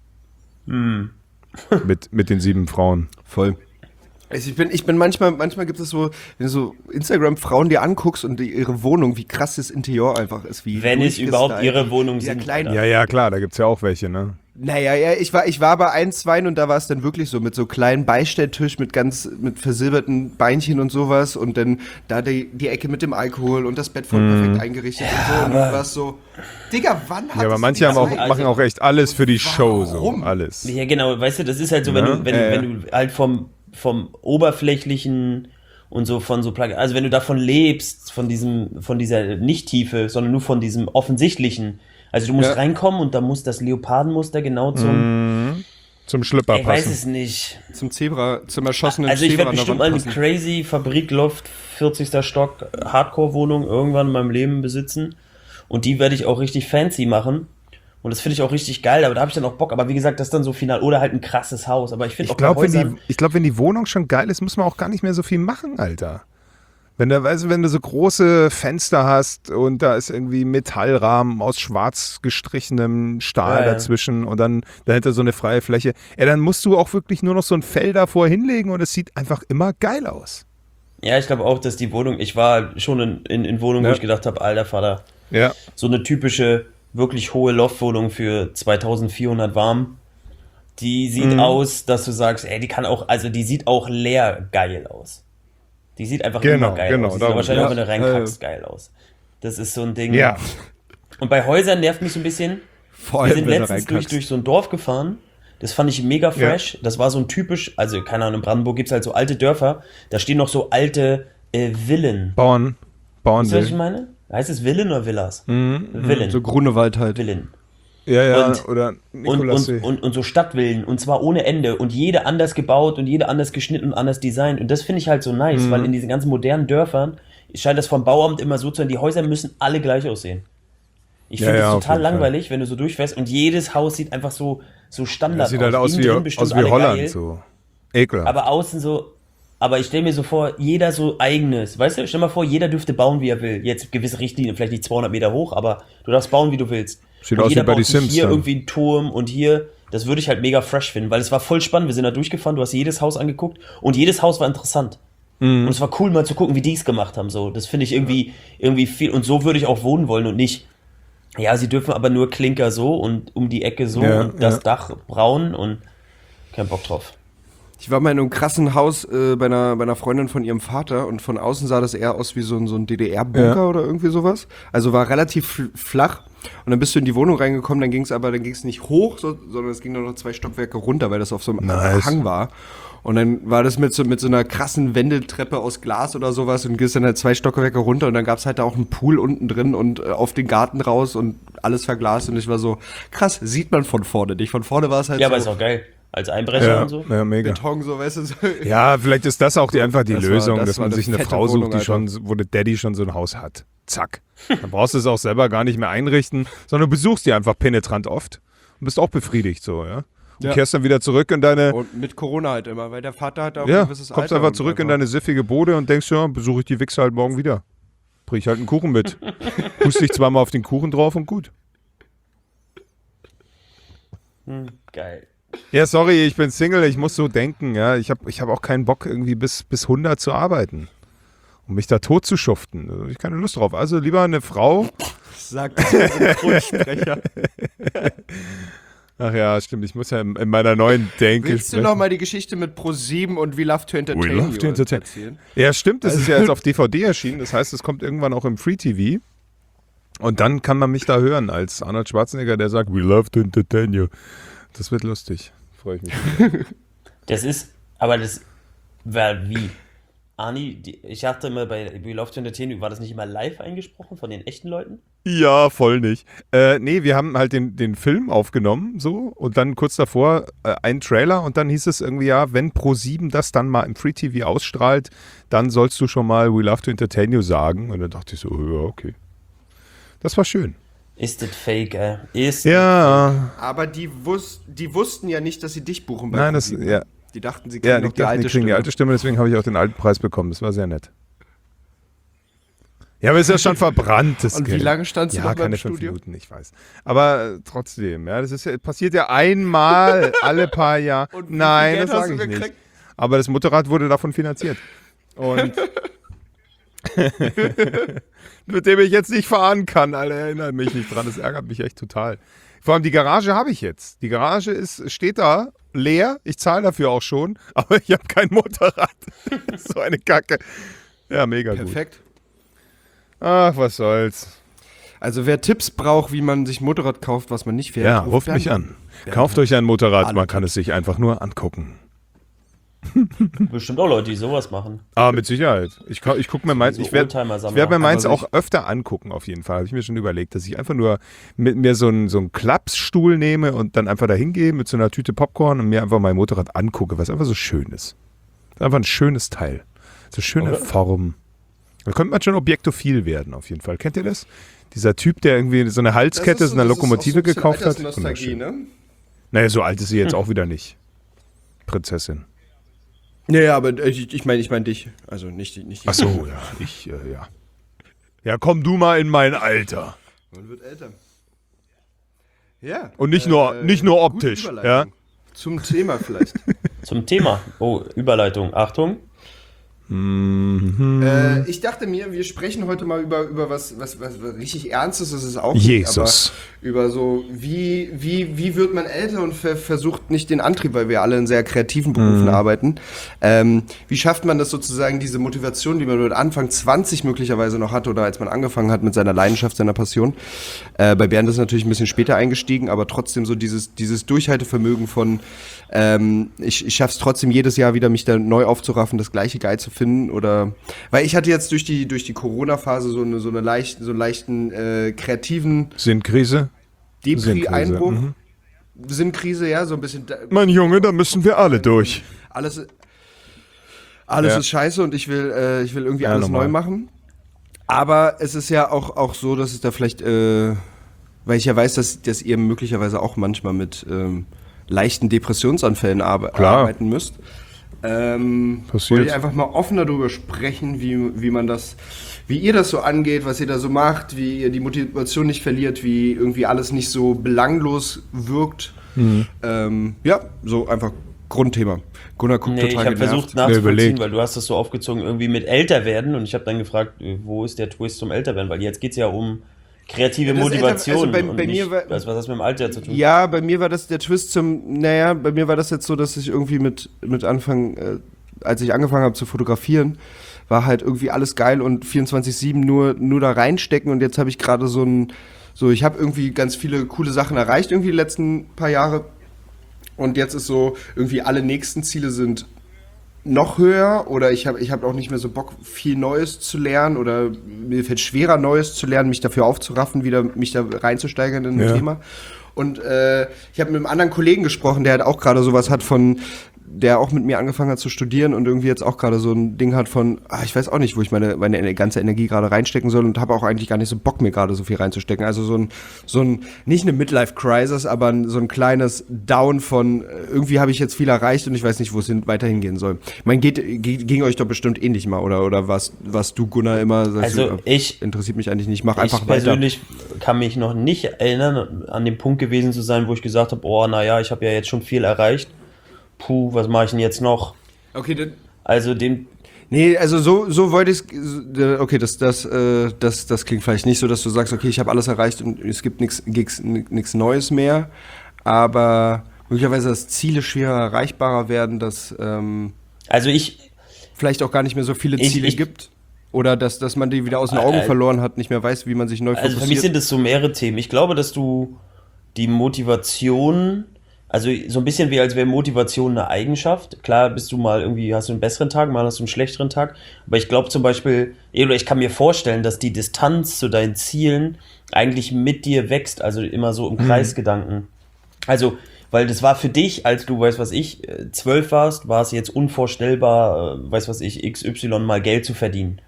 Hm. mit, mit den sieben Frauen. Voll. Also ich bin, ich bin manchmal, manchmal gibt es so, wenn du so Instagram-Frauen dir anguckst und die, ihre Wohnung, wie krass das Interieur einfach ist. Wie Wenn es überhaupt durchgestylt. ihre Wohnung Dieser sind. kleinen- Alter. Ja, ja, klar, da gibt es ja auch welche, ne? Naja, ja, ich war, ich war bei ein, zwei und da war es dann wirklich so mit so kleinen Beistelltisch mit ganz, mit versilberten Beinchen und sowas und dann da die, die Ecke mit dem Alkohol und das Bett voll perfekt eingerichtet und so und dann war es so, Digga, wann hat Ja, aber es manche die haben auch, Zeit? Also- machen auch echt alles für die Show, so. Warum? Alles. Ja, genau, weißt du, das ist halt so, wenn Ja, du, wenn, äh. wenn du halt vom, vom oberflächlichen und so von so Plug also wenn du davon lebst, von diesem, von dieser Nicht-Tiefe, sondern nur von diesem offensichtlichen. Also du musst Ja. reinkommen und da muss das Leopardenmuster genau zum, Mhm. Zum Schlüpper ich weiß passen. es nicht. Zum Zebra, zum erschossenen Also ich Zebra werde an der bestimmt Wand mal eine passen. crazy Fabrikloft, vierzigster Stock, Hardcore-Wohnung irgendwann in meinem Leben besitzen. Und die werde ich auch richtig fancy machen. Und das finde ich auch richtig geil, aber da habe ich dann auch Bock. Aber wie gesagt, das ist dann so final. Oder halt ein krasses Haus. Aber ich finde Ich auch bei glaube, wenn, Häusern, die- ich glaub, wenn die Wohnung schon geil ist, muss man auch gar nicht mehr so viel machen, Alter. Wenn du, weißt, du, wenn du so große Fenster hast und da ist irgendwie Metallrahmen aus schwarz gestrichenem Stahl Ja, ja. dazwischen und dann dahinter so eine freie Fläche, ja, dann musst du auch wirklich nur noch so ein Fell davor hinlegen und es sieht einfach immer geil aus. ja, ich glaube auch, dass die Wohnung, ich war schon in, in, in Wohnungen, Ja. wo ich gedacht habe, alter Vater, Ja. so eine typische, wirklich hohe Loftwohnung für zweitausendvierhundert warm. Die sieht Mhm. aus, dass du sagst, ey, die kann auch, also die sieht auch leer geil aus. Die sieht einfach Genau, immer geil genau, aus. Die sieht darum, auch wahrscheinlich ja. auch, wenn du reinkackst, geil aus. Das ist so ein Ding. Ja. Und bei Häusern nervt mich so ein bisschen. Vor Wir allem, sind wenn du letztens durch, reinkackst. durch so ein Dorf gefahren. Das fand ich mega fresh. Das war so ein typisch, also keine Ahnung, in Brandenburg gibt es halt so alte Dörfer. Da stehen noch so alte Äh, Villen. Bauern, Bauern Weißt du, was ich meine? Heißt es Villen oder Villas? Mhm, Villen. So Grunewald halt. Villen. Ja, ja, Und- oder Und, Nikolassee. und, und, und so Stadtvillen. Und zwar ohne Ende. Und jede anders gebaut und jede anders geschnitten und anders designt. Und das finde ich halt so nice, Mhm. weil in diesen ganzen modernen Dörfern scheint das vom Bauamt immer so zu sein, die Häuser müssen alle gleich aussehen. Ich Ja, finde ja, das auf total jeden Fall. langweilig, wenn du so durchfährst und jedes Haus sieht einfach so, so Standard Das sieht halt aus Innen wie, drin bestimmt aus wie alle Holland, geil, so. Ekelhaft. aber außen so. Aber ich stelle mir so vor, jeder so eigenes. Weißt du, stell mal vor, jeder dürfte bauen, wie er will. Jetzt gewisse Richtlinien, vielleicht nicht zweihundert Meter hoch, aber du darfst bauen, wie du willst. Sieht Und aus wie jeder bei baut die sich Sims hier dann. irgendwie einen Turm und hier. Das würde ich halt mega fresh finden, weil es war voll spannend. Wir sind da durchgefahren, du hast jedes Haus angeguckt und jedes Haus war interessant. Mhm. Und es war cool, mal zu gucken, wie die es gemacht haben. So, das finde ich irgendwie, irgendwie viel. Und so würde ich auch wohnen wollen und nicht. Ja, sie dürfen aber nur Klinker so und um die Ecke so Ja, und das ja. Dach braun und kein Bock drauf. Ich war mal in einem krassen Haus äh, bei, einer, bei einer Freundin von ihrem Vater und von außen sah das eher aus wie so ein, so ein D D R-Bunker Ja. oder irgendwie sowas. Also war relativ fl- flach und dann bist du in die Wohnung reingekommen, dann ging es aber, dann ging es nicht hoch, so, sondern es ging nur noch zwei Stockwerke runter, weil das auf so einem Nice. Hang war. Und dann war das mit so, mit so einer krassen Wendeltreppe aus Glas oder sowas und gehst dann halt zwei Stockwerke runter und dann gab es halt da auch einen Pool unten drin und äh, auf den Garten raus und alles verglast und ich war so, krass, sieht man von vorne nicht. Von vorne war es halt Ja, so aber ist auch geil. Als Einbrecher Ja, und so. ja, mega. Beton, so, weißt du. So. Ja, vielleicht ist das auch die, einfach die Das war- Lösung, das dass war man eine sich eine fette Frau sucht, Wohnung, die Alter. schon, wo der Daddy schon so ein Haus hat. Zack. Dann brauchst du es auch selber gar nicht mehr einrichten, sondern du besuchst die einfach penetrant oft und bist auch befriedigt so, ja. Und Ja. kehrst dann wieder zurück in deine, Und mit Corona halt immer, weil der Vater hat auch ja, ein gewisses kommst Alter einfach und zurück in deine siffige Bude und denkst, ja, besuche ich die Wichser halt morgen wieder. Bring ich halt einen Kuchen mit. Pust dich zweimal auf den Kuchen drauf und gut. Hm, geil. Ja, sorry, ich bin Single, ich muss so denken, ja. Ich habe ich hab auch keinen Bock, irgendwie bis, bis hundert zu arbeiten. Um mich da tot zu schuften. Da hab ich keine Lust drauf. Also lieber eine Frau. sagt der Synchronsprecher. Ach ja, stimmt, ich muss ja in, in meiner neuen Denke Willst du noch mal die Geschichte mit ProSieben und We Love to Entertain We Love You to Entertain. erzählen? Ja, stimmt, das ist ja jetzt auf D V D erschienen. Das heißt, es kommt irgendwann auch im Free-T V. Und dann kann man mich da hören als Arnold Schwarzenegger, der sagt, We love to entertain you. Das wird lustig. Freue ich mich. Das ist, aber das war wie? Arni, die, ich dachte immer, bei We Love to Entertain You, war das nicht immer live eingesprochen von den echten Leuten? Ja, voll nicht. Äh, nee, wir haben halt den, den Film aufgenommen so und dann kurz davor äh, einen Trailer und dann hieß es irgendwie, ja, wenn ProSieben das dann mal im Free-T V ausstrahlt, dann sollst du schon mal We Love to Entertain You sagen. Und dann dachte ich so, ja, okay. Das war schön. Ist das fake, ey? Ist Ja, Aber die, wus die wussten ja nicht, dass sie dich buchen bei nein, das, ProSieben. ja, Die dachten, sie kriegen ja, noch die, die dachten, alte die kriegen Stimme. die alte Stimme, deswegen habe ich auch den alten Preis bekommen. Das war sehr nett. Ja, aber ist ja schon verbrannt, das Und wie Geld. lange standst du Ja, noch beim keine fünf Studio? Minuten, ich weiß. Aber äh, trotzdem, ja, das ist ja, passiert ja einmal alle paar Jahre. Und wie viel Nein, Geld das hast sage du ich nicht. gekriegt? Aber das Motorrad wurde davon finanziert. Und mit dem ich jetzt nicht fahren kann, Alter, erinnert mich nicht dran. Das ärgert mich echt total. Vor allem die Garage habe ich jetzt. Die Garage ist, steht da leer. Ich zahle dafür auch schon, aber ich habe kein Motorrad. So eine Kacke. Ja, mega gut. Perfekt. Ach, was soll's. Also wer Tipps braucht, wie man sich ein Motorrad kauft, was man nicht fährt, Ja, ruft mich an. Kauft euch ein Motorrad, man kann es sich einfach nur angucken. bestimmt auch Leute, die sowas machen. Ah, mit Sicherheit. Ich, kau- ich gucke mir meins, So ich werde Oldtimer-Sammler. ich werd mir meins Aber auch öfter angucken, auf jeden Fall. Habe ich mir schon überlegt, dass ich einfach nur mit mir so einen, so einen Klappstuhl nehme und dann einfach da hingehe mit so einer Tüte Popcorn und mir einfach mein Motorrad angucke, was einfach so schön ist. Das ist einfach ein schönes Teil. So schöne Oder? Form. Da könnte man schon objektophil werden, auf jeden Fall. Kennt ihr das? Dieser Typ, der irgendwie so eine Halskette, so eine Lokomotive gekauft hat. Nostalgie, Wunderschön. ne? Naja, so alt ist sie jetzt auch wieder nicht. Prinzessin. Ja, ja, aber ich, ich meine ich mein dich. Also nicht, die- nicht die- Ach so, ja. Ich, äh, ja. Ja, komm du mal in mein Alter. Man wird älter. Ja. Und nicht nur, Äh, nicht nur gute optisch, ja. Überleitung. Zum Thema vielleicht. Zum Thema. Oh, Überleitung. Achtung. Mhm. äh, ich dachte mir, wir sprechen heute mal über, über was, was, was, was richtig Ernstes ist es auch Jesus. nicht, aber über so, wie, wie, wie wird man älter und ver versucht nicht den Antrieb, weil wir alle in sehr kreativen Berufen Mhm. arbeiten. Ähm, wie schafft man das sozusagen, diese Motivation, die man mit Anfang zwanzig möglicherweise noch hatte oder als man angefangen hat mit seiner Leidenschaft, seiner Passion. Äh, bei Bernd ist natürlich ein bisschen später eingestiegen, aber trotzdem so dieses, dieses Durchhaltevermögen von, ähm, ich, ich schaffe es trotzdem jedes Jahr wieder, mich da neu aufzuraffen, das gleiche geil zu finden oder, weil ich hatte jetzt durch die, durch die Corona-Phase so eine, so eine leicht, so einen leichten äh, kreativen Sinnkrise? Depri-Einbruch. Mhm. Sinnkrise, ja, so ein bisschen. Mein Junge, da müssen wir alle durch. Alles, alles Ja. ist scheiße und ich will, äh, ich will irgendwie Ja, alles normal. neu machen. Aber es ist ja auch, auch so, dass es da vielleicht, äh, weil ich ja weiß, dass, dass ihr möglicherweise auch manchmal mit ähm, leichten Depressionsanfällen arbe- Klar. arbeiten müsst. Ähm, Passiert. wollte ich einfach mal offener darüber sprechen, wie, wie man das, wie ihr das so angeht, was ihr da so macht, wie ihr die Motivation nicht verliert, wie irgendwie alles nicht so belanglos wirkt. Mhm. Ähm, ja, so einfach Grundthema. Gunnar guckt Nee, ich total habe genervt. versucht nachzuvollziehen, überlegt. weil du hast das so aufgezogen, irgendwie mit älter werden und ich habe dann gefragt, äh, wo ist der Twist zum älter werden, weil jetzt geht's ja um kreative Das ist älter- Motivation also bei- und bei nicht, mir war- was, was hat das mit dem Alter zu tun? Ja, bei mir war das der Twist zum, naja, bei mir war das jetzt so, dass ich irgendwie mit, mit Anfang, äh, als ich angefangen habe zu fotografieren, war halt irgendwie alles geil und vierundzwanzig sieben nur, nur da reinstecken und jetzt habe ich gerade so ein, so ich habe irgendwie ganz viele coole Sachen erreicht irgendwie die letzten paar Jahre und jetzt ist so, irgendwie alle nächsten Ziele sind noch höher oder ich habe ich hab auch nicht mehr so Bock, viel Neues zu lernen oder mir fällt schwerer, Neues zu lernen, mich dafür aufzuraffen, wieder mich da reinzusteigern in ein Ja. Thema. Und äh, ich habe mit einem anderen Kollegen gesprochen, der halt auch gerade sowas hat von, der auch mit mir angefangen hat zu studieren und irgendwie jetzt auch gerade so ein Ding hat von, ah, ich weiß auch nicht, wo ich meine, meine ganze Energie gerade reinstecken soll und habe auch eigentlich gar nicht so Bock, mir gerade so viel reinzustecken. Also so ein, so ein, nicht eine Midlife-Crisis, aber ein, so ein kleines Down von, äh, irgendwie habe ich jetzt viel erreicht und ich weiß nicht, wo es hin, weiterhin gehen soll. Ich meine, geht, geht, ging euch doch bestimmt ähnlich mal, oder, oder was, was du, Gunnar, immer sagst, Also du, äh, ich- interessiert mich eigentlich nicht, mach einfach ich weiter. persönlich kann mich noch nicht erinnern, an den Punkt gewesen zu sein, wo ich gesagt habe, oh, naja, ich habe ja jetzt schon viel erreicht. Puh, was mache ich denn jetzt noch? Okay, dann, Also dem, nee, also so, so wollte ich es, okay, das, das, äh, das, das klingt vielleicht nicht so, dass du sagst, okay, ich habe alles erreicht und es gibt nichts nichts Neues mehr, aber möglicherweise, dass Ziele schwerer erreichbarer werden, dass ähm, also ich, vielleicht auch gar nicht mehr so viele Ich- Ziele ich- gibt oder dass, dass man die wieder aus den Augen Äh, verloren hat, nicht mehr weiß, wie man sich neu also für mich fokussiert. sind es so mehrere Themen. Ich glaube, dass du die Motivation, also so ein bisschen wie als wäre Motivation eine Eigenschaft. Klar bist du mal irgendwie, hast du einen besseren Tag, mal hast du einen schlechteren Tag. Aber ich glaube zum Beispiel, oder ich kann mir vorstellen, dass die Distanz zu deinen Zielen eigentlich mit dir wächst, also immer so im Kreisgedanken. Also, weil das war für dich, als du, weißt was ich, äh, zwölf warst, war es jetzt unvorstellbar, äh, weiß was ich, X Y mal Geld zu verdienen.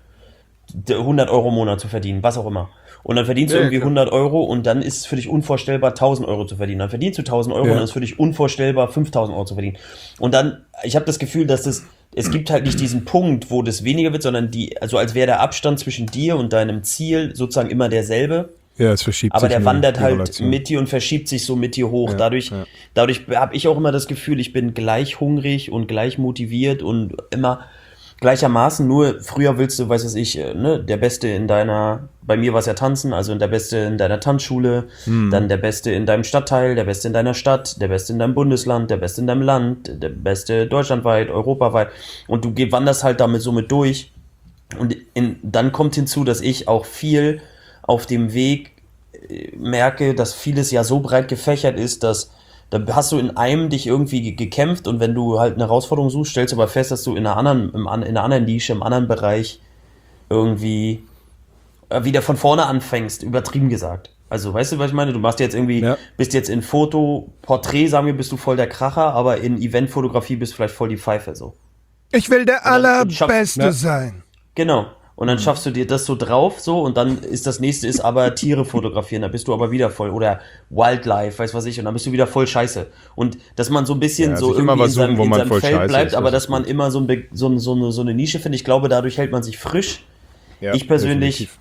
D- hundert Euro im Monat zu verdienen, was auch immer. Und dann verdienst Ja, du irgendwie klar. hundert Euro und dann ist es für dich unvorstellbar, tausend Euro zu verdienen. Dann verdienst du tausend Euro Ja. und dann ist es für dich unvorstellbar, fünftausend Euro zu verdienen. Und dann, ich habe das Gefühl, dass das, es gibt halt nicht diesen Punkt, wo das weniger wird, sondern die, also als wäre der Abstand zwischen dir und deinem Ziel sozusagen immer derselbe. Ja, es verschiebt Aber sich. der nur wandert die halt Relation. mit dir und verschiebt sich so mit dir hoch. Ja, dadurch ja. dadurch habe ich auch immer das Gefühl, ich bin gleich hungrig und gleich motiviert und immer gleichermaßen. Nur früher willst du, weiß was ich, äh, ne, der Beste in deiner, bei mir war es ja Tanzen, also der Beste in deiner Tanzschule, Hm. dann der Beste in deinem Stadtteil, der Beste in deiner Stadt, der Beste in deinem Bundesland, der Beste in deinem Land, der Beste deutschlandweit, europaweit. Und du geh- wanderst halt damit so mit durch. Und in, dann kommt hinzu, dass ich auch viel auf dem Weg äh, merke, dass vieles ja so breit gefächert ist, dass da hast du in einem dich irgendwie ge- gekämpft und wenn du halt eine Herausforderung suchst, stellst du aber fest, dass du in einer anderen, im, an- in einer anderen Nische, im anderen Bereich irgendwie äh, wieder von vorne anfängst, übertrieben gesagt. Also, weißt du, was ich meine? Du machst jetzt irgendwie, Ja. bist jetzt in Foto, Porträt, sagen wir, bist du voll der Kracher, aber in Eventfotografie bist du vielleicht voll die Pfeife, so. Ich will der dann- und schaff- Allerbeste Ja. sein. Genau. Und dann schaffst du dir das so drauf, so, und dann ist das nächste ist aber Tiere fotografieren, da bist du aber wieder voll, oder Wildlife, weiß was ich, und dann bist du wieder voll scheiße. Und dass man so ein bisschen Ja, so sich immer irgendwie was in seinem, suchen, wo in man seinem voll Feld scheiße bleibt, ist, aber das dass man immer so, ein, Be- so, ein- so, eine, so eine Nische findet, ich glaube, dadurch hält man sich frisch. Ja, Ich persönlich- definitiv.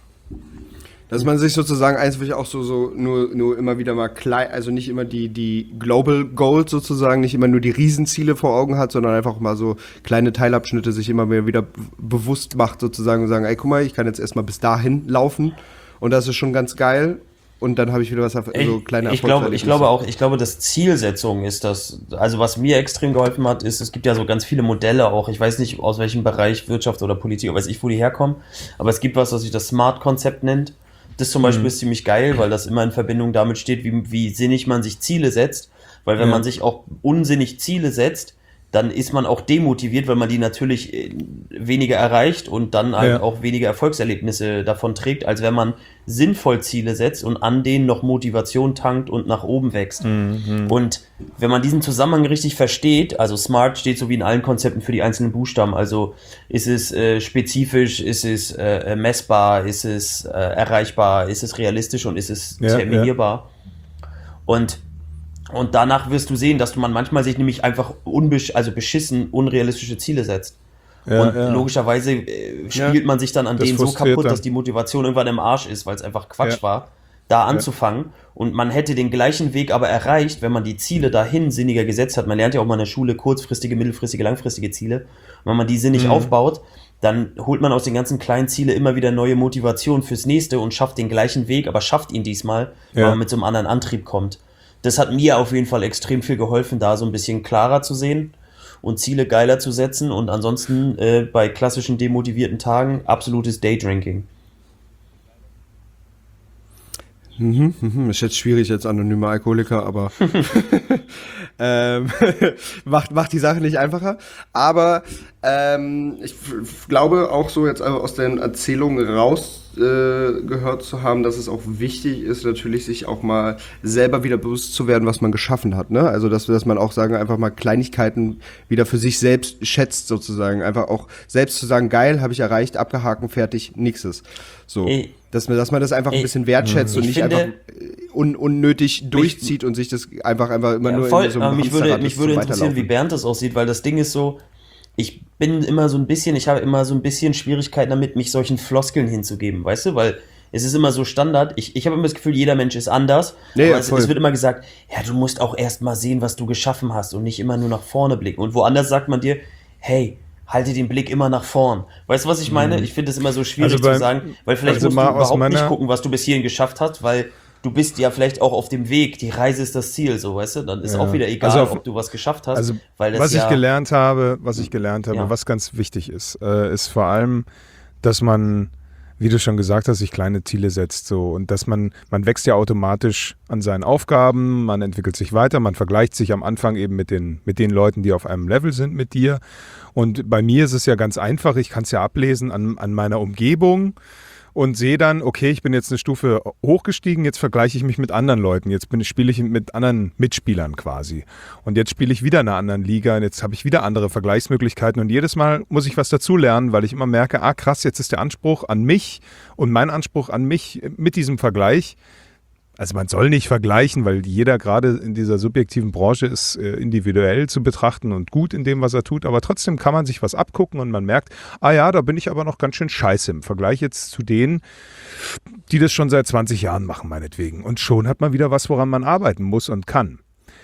Dass man sich sozusagen eins wirklich auch so, so nur, nur immer wieder mal klein, also nicht immer die, die Global Goals sozusagen, nicht immer nur die Riesenziele vor Augen hat, sondern einfach mal so kleine Teilabschnitte sich immer mehr wieder b- bewusst macht sozusagen und sagen, ey, guck mal, ich kann jetzt erstmal bis dahin laufen und das ist schon ganz geil und dann habe ich wieder was, so kleine ich, ich, glaube, ich Erfolgserlebnisse. glaube auch, ich glaube, dass Zielsetzung ist das, also was mir extrem geholfen hat, ist, es gibt ja so ganz viele Modelle auch, ich weiß nicht, aus welchem Bereich Wirtschaft oder Politik, weiß ich, wo die herkommen, aber es gibt was, was sich das Smart-Konzept nennt. Das zum Beispiel ist ziemlich geil, weil das immer in Verbindung damit steht, wie, wie sinnig man sich Ziele setzt, weil wenn Ja. man sich auch unsinnig Ziele setzt, dann ist man auch demotiviert, weil man die natürlich äh, weniger erreicht und dann halt Ja. auch weniger Erfolgserlebnisse davon trägt, als wenn man sinnvoll Ziele setzt und an denen noch Motivation tankt und nach oben wächst. Und wenn man diesen Zusammenhang richtig versteht, also SMART steht so wie in allen Konzepten für die einzelnen Buchstaben, also ist es äh, spezifisch, ist es äh, messbar, ist es äh, erreichbar, ist es realistisch und ist es Ja, terminierbar. Und Und danach wirst du sehen, dass man manchmal sich nämlich einfach unbesch also beschissen unrealistische Ziele setzt. Ja, und ja. logischerweise äh, spielt man sich dann an Das denen so frustriert kaputt, dann. dass die Motivation irgendwann im Arsch ist, weil es einfach Quatsch Ja. war, da anzufangen. Und man hätte den gleichen Weg aber erreicht, wenn man die Ziele dahin sinniger gesetzt hat. Man lernt ja auch mal in der Schule kurzfristige, mittelfristige, langfristige Ziele. Und wenn man die sinnig Mhm. aufbaut, dann holt man aus den ganzen kleinen Ziele immer wieder neue Motivation fürs nächste und schafft den gleichen Weg, aber schafft ihn diesmal, weil Ja. man mit so einem anderen Antrieb kommt. Das hat mir auf jeden Fall extrem viel geholfen, da so ein bisschen klarer zu sehen und Ziele geiler zu setzen. Und ansonsten äh, bei klassischen demotivierten Tagen absolutes Daydrinking. Mhm, mhm, ist jetzt schwierig als anonymer Alkoholiker, aber ähm, macht, macht die Sache nicht einfacher. Aber ähm, ich f- glaube auch so jetzt aus den Erzählungen raus äh, gehört zu haben, dass es auch wichtig ist, natürlich sich auch mal selber wieder bewusst zu werden, was man geschaffen hat. Ne? Also dass, dass man auch sagen, einfach mal Kleinigkeiten wieder für sich selbst schätzt sozusagen. Einfach auch selbst zu sagen, geil, habe ich erreicht, abgehakt, fertig, nächstes. So. Ey. Dass man, dass man das einfach Ey, ein bisschen wertschätzt und ich nicht finde- einfach äh, un, unnötig durchzieht und sich das einfach einfach immer Ja, nur voll, in so einem aber mich würde, Hamsterrad mich ist würde zum interessieren, wie Weiterlaufen. Bernd das aussieht, weil das Ding ist so, ich bin immer so ein bisschen, ich habe immer so ein bisschen Schwierigkeiten damit, mich solchen Floskeln hinzugeben, weißt du, weil es ist immer so Standard, ich, ich habe immer das Gefühl, jeder Mensch ist anders, Nee, aber ja, es, voll. es wird immer gesagt, ja, du musst auch erst mal sehen, was du geschaffen hast und nicht immer nur nach vorne blicken. Und woanders sagt man dir, hey, halte den Blick immer nach vorn. Weißt du, was ich meine? Ich finde es immer so schwierig Also bei- zu sagen, weil vielleicht also musst mal du aus überhaupt nicht meiner- gucken, was du bis hierhin geschafft hast, weil du bist ja vielleicht auch auf dem Weg, die Reise ist das Ziel, so, weißt du? Dann ist Ja. auch wieder egal, Also auf- ob du was geschafft hast, Also weil das was ja, ich gelernt habe, was ich gelernt habe, Ja. was ganz wichtig ist, äh, ist vor allem, dass man, wie du schon gesagt hast, sich kleine Ziele setzt so und dass man, man wächst ja automatisch an seinen Aufgaben, man entwickelt sich weiter, man vergleicht sich am Anfang eben mit den, mit den Leuten, die auf einem Level sind mit dir. Und bei mir ist es ja ganz einfach, ich kann es ja ablesen an, an meiner Umgebung und sehe dann, okay, ich bin jetzt eine Stufe hochgestiegen, jetzt vergleiche ich mich mit anderen Leuten, jetzt bin, spiele ich mit anderen Mitspielern quasi. Und jetzt spiele ich wieder in einer anderen Liga und jetzt habe ich wieder andere Vergleichsmöglichkeiten und jedes Mal muss ich was dazulernen, weil ich immer merke, ah krass, jetzt ist der Anspruch an mich und mein Anspruch an mich mit diesem Vergleich. Also man soll nicht vergleichen, weil jeder gerade in dieser subjektiven Branche ist äh, individuell zu betrachten und gut in dem, was er tut. Aber trotzdem kann man sich was abgucken und man merkt, ah ja, da bin ich aber noch ganz schön scheiße im Vergleich jetzt zu denen, die das schon seit zwanzig Jahren machen, meinetwegen. Und schon hat man wieder was, woran man arbeiten muss und kann.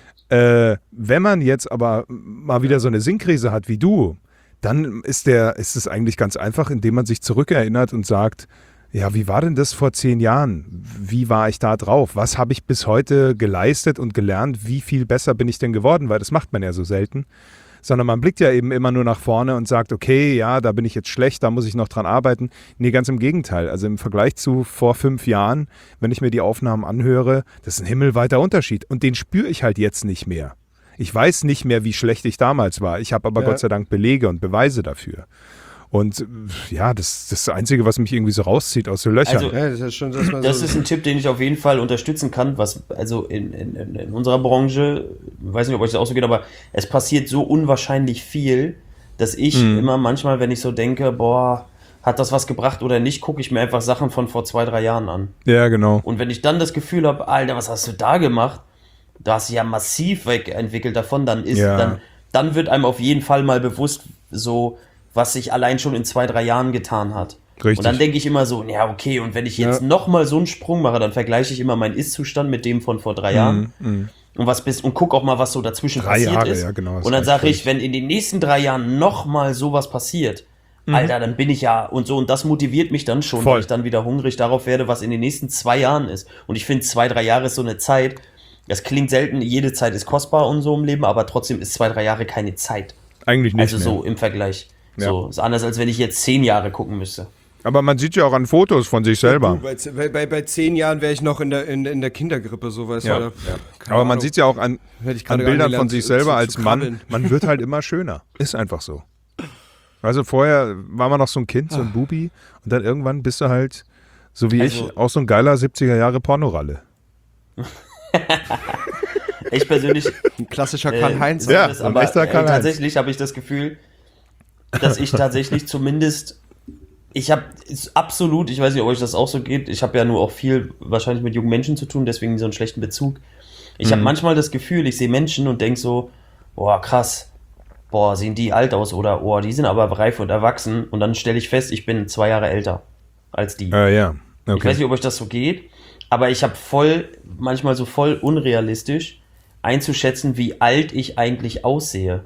Äh, wenn man jetzt aber mal wieder so eine Sinnkrise hat wie du, dann ist, der, ist es eigentlich ganz einfach, indem man sich zurückerinnert und sagt, ja, wie war denn das vor zehn Jahren? Wie war ich da drauf? Was habe ich bis heute geleistet und gelernt? Wie viel besser bin ich denn geworden? Weil das macht man ja so selten. Sondern man blickt ja eben immer nur nach vorne und sagt, okay, ja, da bin ich jetzt schlecht, da muss ich noch dran arbeiten. Nee, ganz im Gegenteil. Also im Vergleich zu vor fünf Jahren, wenn ich mir die Aufnahmen anhöre, das ist ein himmelweiter Unterschied. Und den spüre ich halt jetzt nicht mehr. Ich weiß nicht mehr, wie schlecht ich damals war. Ich habe aber Ja. Gott sei Dank Belege und Beweise dafür. Und äh, ja, das, das ist das Einzige, was mich irgendwie so rauszieht aus den Löchern. Also, Ja, das ist schon, dass man das so ist ein Tipp, den ich auf jeden Fall unterstützen kann, was, also in, in, in unserer Branche, ich weiß nicht, ob euch das auch so geht, aber es passiert so unwahrscheinlich viel, dass ich Mhm. immer manchmal, wenn ich so denke, boah, hat das was gebracht oder nicht, gucke ich mir einfach Sachen von vor zwei, drei Jahren an. Ja, genau. Und wenn ich dann das Gefühl habe, Alter, was hast du da gemacht? Da hast du ja massiv wegentwickelt davon, dann ist, Ja. dann, dann wird einem auf jeden Fall mal bewusst, so, was sich allein schon in zwei, drei Jahren getan hat. Richtig. Und dann denke ich immer so, ja, okay, und wenn ich jetzt Ja. nochmal so einen Sprung mache, dann vergleiche ich immer meinen Ist-Zustand mit dem von vor drei Jahren. Und was bist, und guck auch mal, was so dazwischen Drei passiert Jahre, ist. ja, genau, das Und dann reicht sage ich, völlig. wenn in den nächsten drei Jahren nochmal sowas passiert, Alter, dann bin ich ja, und so, und das motiviert mich dann schon, Voll. weil ich dann wieder hungrig darauf werde, was in den nächsten zwei Jahren ist. Und ich finde, zwei, drei Jahre ist so eine Zeit, das klingt selten, jede Zeit ist kostbar und so im Leben, aber trotzdem ist zwei, drei Jahre keine Zeit. Eigentlich nicht Also mehr. so im Vergleich. Ja. So, ist anders, als wenn ich jetzt zehn Jahre gucken müsste. Aber man sieht ja auch an Fotos von sich selber. Bei, bei, bei, bei zehn Jahren wäre ich noch in der, in, in der Kindergrippe, sowas. Ja, Oder, ja. keine Aber man Ahnung. sieht ja auch an, Hätte ich an gerade Bildern angelernt, von sich zu- selber zu- als zu Mann, krabbeln. man wird halt immer schöner. Ist einfach so. Also vorher war man noch so ein Kind, so ein Bubi und dann irgendwann bist du halt, so wie Also- ich, auch so ein geiler siebziger Jahre Pornoralle. Ich persönlich Ein klassischer Äh, Karl-Heinz. Ja, das, ein aber echter äh, Karl-Heinz. tatsächlich habe ich das Gefühl, dass ich tatsächlich zumindest, ich habe absolut, ich weiß nicht, ob euch das auch so geht, ich habe ja nur auch viel wahrscheinlich mit jungen Menschen zu tun, deswegen so einen schlechten Bezug. Ich habe manchmal das Gefühl, ich sehe Menschen und denke so, boah, krass, boah, sehen die alt aus oder, boah, die sind aber reif und erwachsen und dann stelle ich fest, ich bin zwei Jahre älter als die. Äh, ja, okay. Ich weiß nicht, ob euch das so geht, aber ich habe voll, manchmal so voll unrealistisch einzuschätzen, wie alt ich eigentlich aussehe.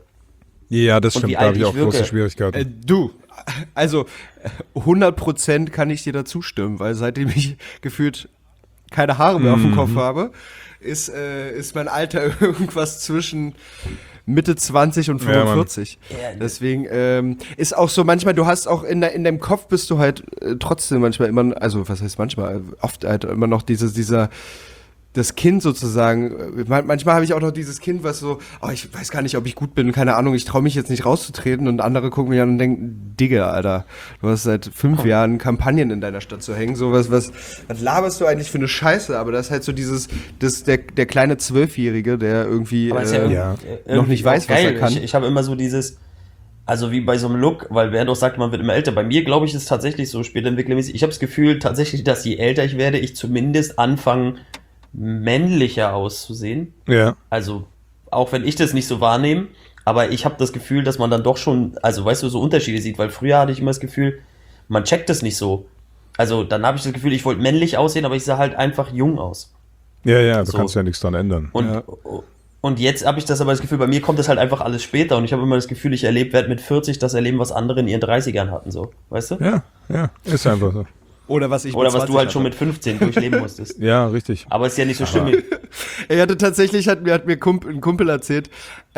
Ja, das Und stimmt, wie da habe alt ich ich auch große wirke. Schwierigkeiten. Äh, du, also äh, hundert Prozent kann ich dir dazu stimmen, weil seitdem ich gefühlt keine Haare mehr auf dem Kopf habe, ist, äh, ist mein Alter irgendwas zwischen Mitte zwanzig und Ja, Mann. fünfundvierzig. Ja, Deswegen ähm, ist auch so, manchmal, du hast auch in, de, in deinem Kopf bist du halt äh, trotzdem manchmal immer, also was heißt manchmal, äh, oft halt immer noch dieses, dieser das Kind sozusagen, Man- manchmal habe ich auch noch dieses Kind, was so, oh, ich weiß gar nicht, ob ich gut bin, keine Ahnung, ich traue mich jetzt nicht rauszutreten und andere gucken mich an und denken, Digga, Alter, du hast seit fünf Jahren Kampagnen in deiner Stadt zu hängen, sowas, was, was laberst du eigentlich für eine Scheiße, aber das ist halt so dieses, das, der, der kleine Zwölfjährige, der irgendwie Aber ist ja, äh, irgendwie- ja. irgendwie noch nicht weiß, auch was er geil. kann. Ich, ich habe immer so dieses, also wie bei so einem Look, weil wer doch sagt, man wird immer älter. Bei mir, glaube ich, ist es tatsächlich so später entwicklungsmäßig. Ich habe das Gefühl tatsächlich, dass je älter ich werde, ich zumindest anfange, männlicher auszusehen. Ja. Also, auch wenn ich das nicht so wahrnehme, aber ich habe das Gefühl, dass man dann doch schon, also weißt du, so Unterschiede sieht, weil früher hatte ich immer das Gefühl, man checkt das nicht so. Also, dann habe ich das Gefühl, ich wollte männlich aussehen, aber ich sah halt einfach jung aus. Ja, ja, du So. kannst ja nichts dran ändern. Und, Ja. und jetzt habe ich das aber das Gefühl, bei mir kommt das halt einfach alles später und ich habe immer das Gefühl, ich erlebe, werde mit vierzig das erleben, was andere in ihren dreißigern hatten, so, weißt du? Ja, ja, ist einfach so. oder was ich Oder mit was du zwanzig halt schon hatte. mit fünfzehn durchleben musstest. Ja, richtig. Aber ist ja nicht so schlimm. Er hatte tatsächlich, hat mir, hat mir Kump, ein Kumpel erzählt,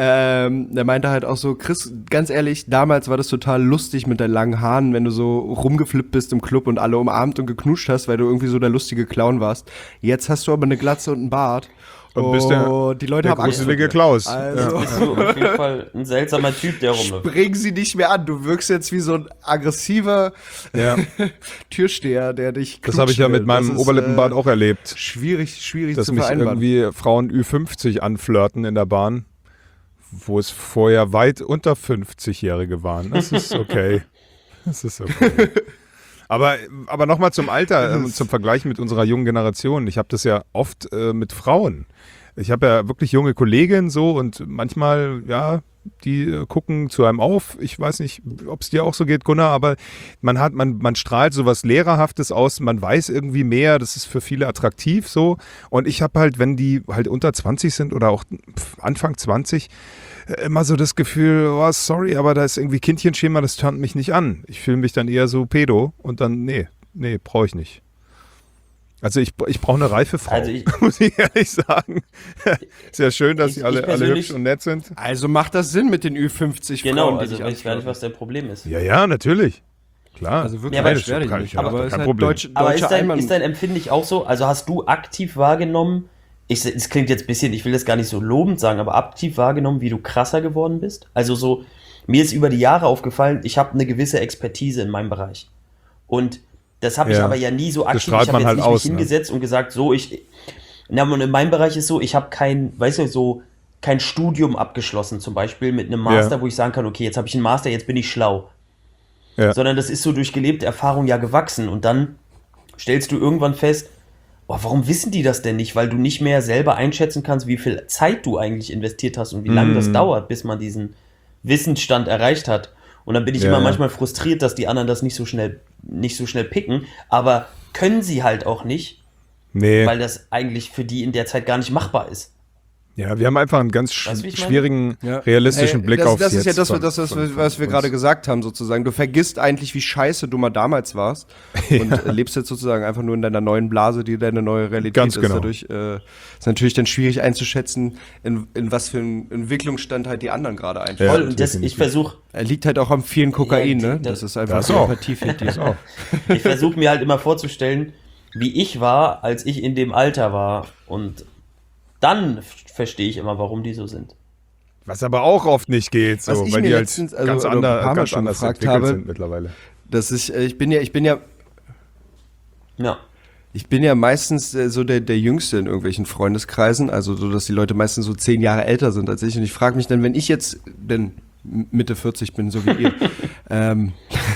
ähm, der meinte halt auch so, Chris, ganz ehrlich, damals war das total lustig mit deinen langen Haaren, wenn du so rumgeflippt bist im Club und alle umarmt und geknutscht hast, weil du irgendwie so der lustige Clown warst. Jetzt hast du aber eine Glatze und einen Bart. Und bist der- die Leute Der haben Angst vor gruselige dir. Klaus. Also Bist du auf jeden Fall ein seltsamer Typ, der rumläuft. bring sie nicht mehr an. Du wirkst jetzt wie so ein aggressiver Ja, Türsteher, der dich das habe ich ja knutschen mit will. meinem Das ist, Oberlippenbart äh, auch erlebt. Schwierig, schwierig Dass zu mich vereinbaren. irgendwie Frauen Ü fünfzig anflirten in der Bahn, wo es vorher weit unter fünfzigjährige waren. Das ist okay. Das ist okay. Aber, aber nochmal zum Alter, äh, zum Vergleich mit unserer jungen Generation. Ich habe das ja oft äh, mit Frauen. Ich habe ja wirklich junge Kolleginnen so und manchmal, ja, die äh, gucken zu einem auf. Ich weiß nicht, ob es dir auch so geht, Gunnar, aber man hat, man, man strahlt so was Lehrerhaftes aus, man weiß irgendwie mehr, das ist für viele attraktiv so. Und ich habe halt, wenn die halt unter zwanzig sind oder auch pf, Anfang zwanzig, äh, immer so das Gefühl, oh, sorry, aber da ist irgendwie Kindchenschema, das turnt mich nicht an. Ich fühle mich dann eher so pedo und dann, nee, nee, brauche ich nicht. Also ich, ich brauche eine reife Frau, Also ich- muss ich ehrlich sagen. Ist ja schön, dass Ich- sie alle, ich alle persönlich- hübsch und nett sind. Also macht das Sinn mit den Ü fünfzig Genau, Frauen, die also dich weiß ich gar nicht, anflirten? was der Problem ist. Ja, ja, natürlich. Klar. Also wirklich Ja, aber- Nein, beschwer dich Kann nicht. ich, aber Aber kein es ist halt Problem. deutsche, Aber deutsche ist dein, Einmann- ist dein Empfinden nicht auch so? Also hast du aktiv wahrgenommen, ich, es klingt jetzt ein bisschen, ich will das gar nicht so lobend sagen, aber aktiv wahrgenommen, wie du krasser geworden bist? Also so, mir ist über die Jahre aufgefallen, ich habe eine gewisse Expertise in meinem Bereich. Und das habe ich Ja. aber ja nie so aktiv. strahlt Ich habe man jetzt halt nicht aus, mich ne? hingesetzt und gesagt, so, ich. Na, und in meinem Bereich ist so, ich habe kein, weißt du, so kein Studium abgeschlossen, zum Beispiel mit einem Master, Ja. wo ich sagen kann, okay, jetzt habe ich einen Master, jetzt bin ich schlau. Ja. Sondern das ist so durch gelebte Erfahrung ja gewachsen. Und dann stellst du irgendwann fest, oh, warum wissen die das denn nicht? Weil du nicht mehr selber einschätzen kannst, wie viel Zeit du eigentlich investiert hast und wie lange Mhm. das dauert, bis man diesen Wissensstand erreicht hat. Und dann bin ich Ja, immer ja. manchmal frustriert, dass die anderen das nicht so schnell, nicht so schnell picken. Aber können sie halt auch nicht, Nee, weil das eigentlich für die in der Zeit gar nicht machbar ist. Ja, wir haben einfach einen ganz sch Weißt du, wie ich meine? schwierigen, Ja. realistischen Hey, Blick das, aufs das ist ja Jetzt das, von- das, das von- was wir von gerade uns. gesagt haben, sozusagen. Du vergisst eigentlich, wie scheiße du mal damals warst und äh, lebst jetzt sozusagen einfach nur in deiner neuen Blase, die deine neue Realität Ganz ist. genau. Dadurch äh, ist natürlich dann schwierig einzuschätzen, in, in was für einen Entwicklungsstand halt die anderen gerade Ja. einstellen. Voll, und das, ich definitiv. versuche Er liegt halt auch am vielen Kokain, Ja, ne? das- Das ist einfach das die auch. Empathie fehlt dir. Das auch. ich versuch mir halt immer vorzustellen, wie ich war, als ich in dem Alter war. Und dann f- verstehe ich immer, warum die so sind. Was aber auch oft nicht geht, so, Was ich weil mir die halt letztens, also, ganz, oder ein ander, paar Mal ganz schon anders gefragt entwickelt habe, sind mittlerweile. Das ist, äh, ich bin ja, ich bin ja, Ja. ich bin ja meistens äh, so der, der Jüngste in irgendwelchen Freundeskreisen, also so, dass die Leute meistens so zehn Jahre älter sind als ich. Und ich frage mich dann, wenn ich jetzt denn Mitte vierzig bin, so wie ihr, ähm,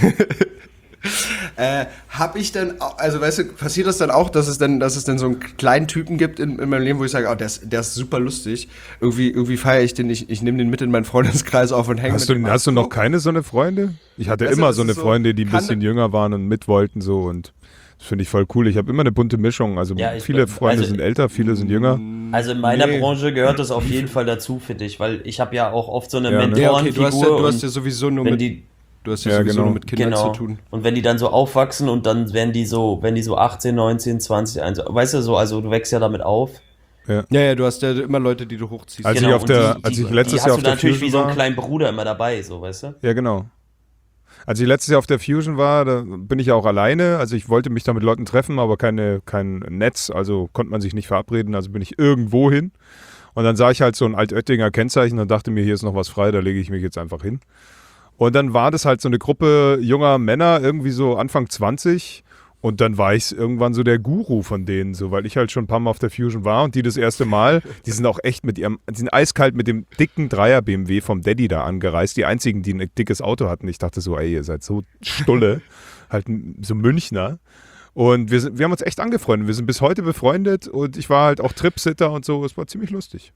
äh, hab ich dann, au- also weißt du, passiert das dann auch, dass es dann, dass es dann so einen kleinen Typen gibt in, in meinem Leben, wo ich sage, oh, der ist, der ist super lustig. Irgendwie, irgendwie feiere ich den, ich, ich nehme den mit in meinen Freundeskreis auf und hänge Hast mit du, dem hast du ab. noch keine so eine Freunde? Ich hatte Weißt du, immer das so eine ist so- Freunde, die ein kann- bisschen jünger waren und mit wollten so und das finde ich voll cool. Ich habe immer eine bunte Mischung. Also Ja, ich- viele Freunde also- sind älter, viele sind jünger. Also in meiner Nee. Branche gehört das auf jeden Fall dazu, finde ich, weil ich habe ja auch oft so eine Ja, ne? Ja, okay, Mentorenfigur. du hast ja, du hast ja und sowieso nur wenn mit, die, du hast ja, Ja, sowieso genau. nur mit Kindern genau. zu tun. Und wenn die dann so aufwachsen und dann werden die so, wenn die so achtzehn, neunzehn, zwanzig, eins, weißt du so, also du wächst ja damit auf. Ja, ja, du hast ja immer Leute, die du hochziehst. Also Genau, ich auf und der, die, als die, ich letztes die Jahr hast auf du der natürlich Fusion wie so einen war, kleinen Bruder immer dabei, so, weißt du? ja genau. Als ich letztes Jahr auf der Fusion war, da bin ich ja auch alleine. Also ich wollte mich da mit Leuten treffen, aber keine, kein Netz, also konnte man sich nicht verabreden. Also bin ich irgendwo hin. Und dann sah ich halt so ein Altöttinger Kennzeichen und dachte mir, hier ist noch was frei, da lege ich mich jetzt einfach hin. Und dann war das halt so eine Gruppe junger Männer, irgendwie so Anfang zwanzig. Und dann war ich irgendwann so der Guru von denen, so, weil ich halt schon ein paar Mal auf der Fusion war und die das erste Mal, die sind auch echt mit ihrem, die sind eiskalt mit dem dicken Dreier-B M W vom Daddy da angereist, die einzigen, die ein dickes Auto hatten. Ich dachte so, ey, ihr seid so Stulle, halt so Münchner. Und wir, sind, wir haben uns echt angefreundet, wir sind bis heute befreundet und ich war halt auch Tripsitter und so, es war ziemlich lustig.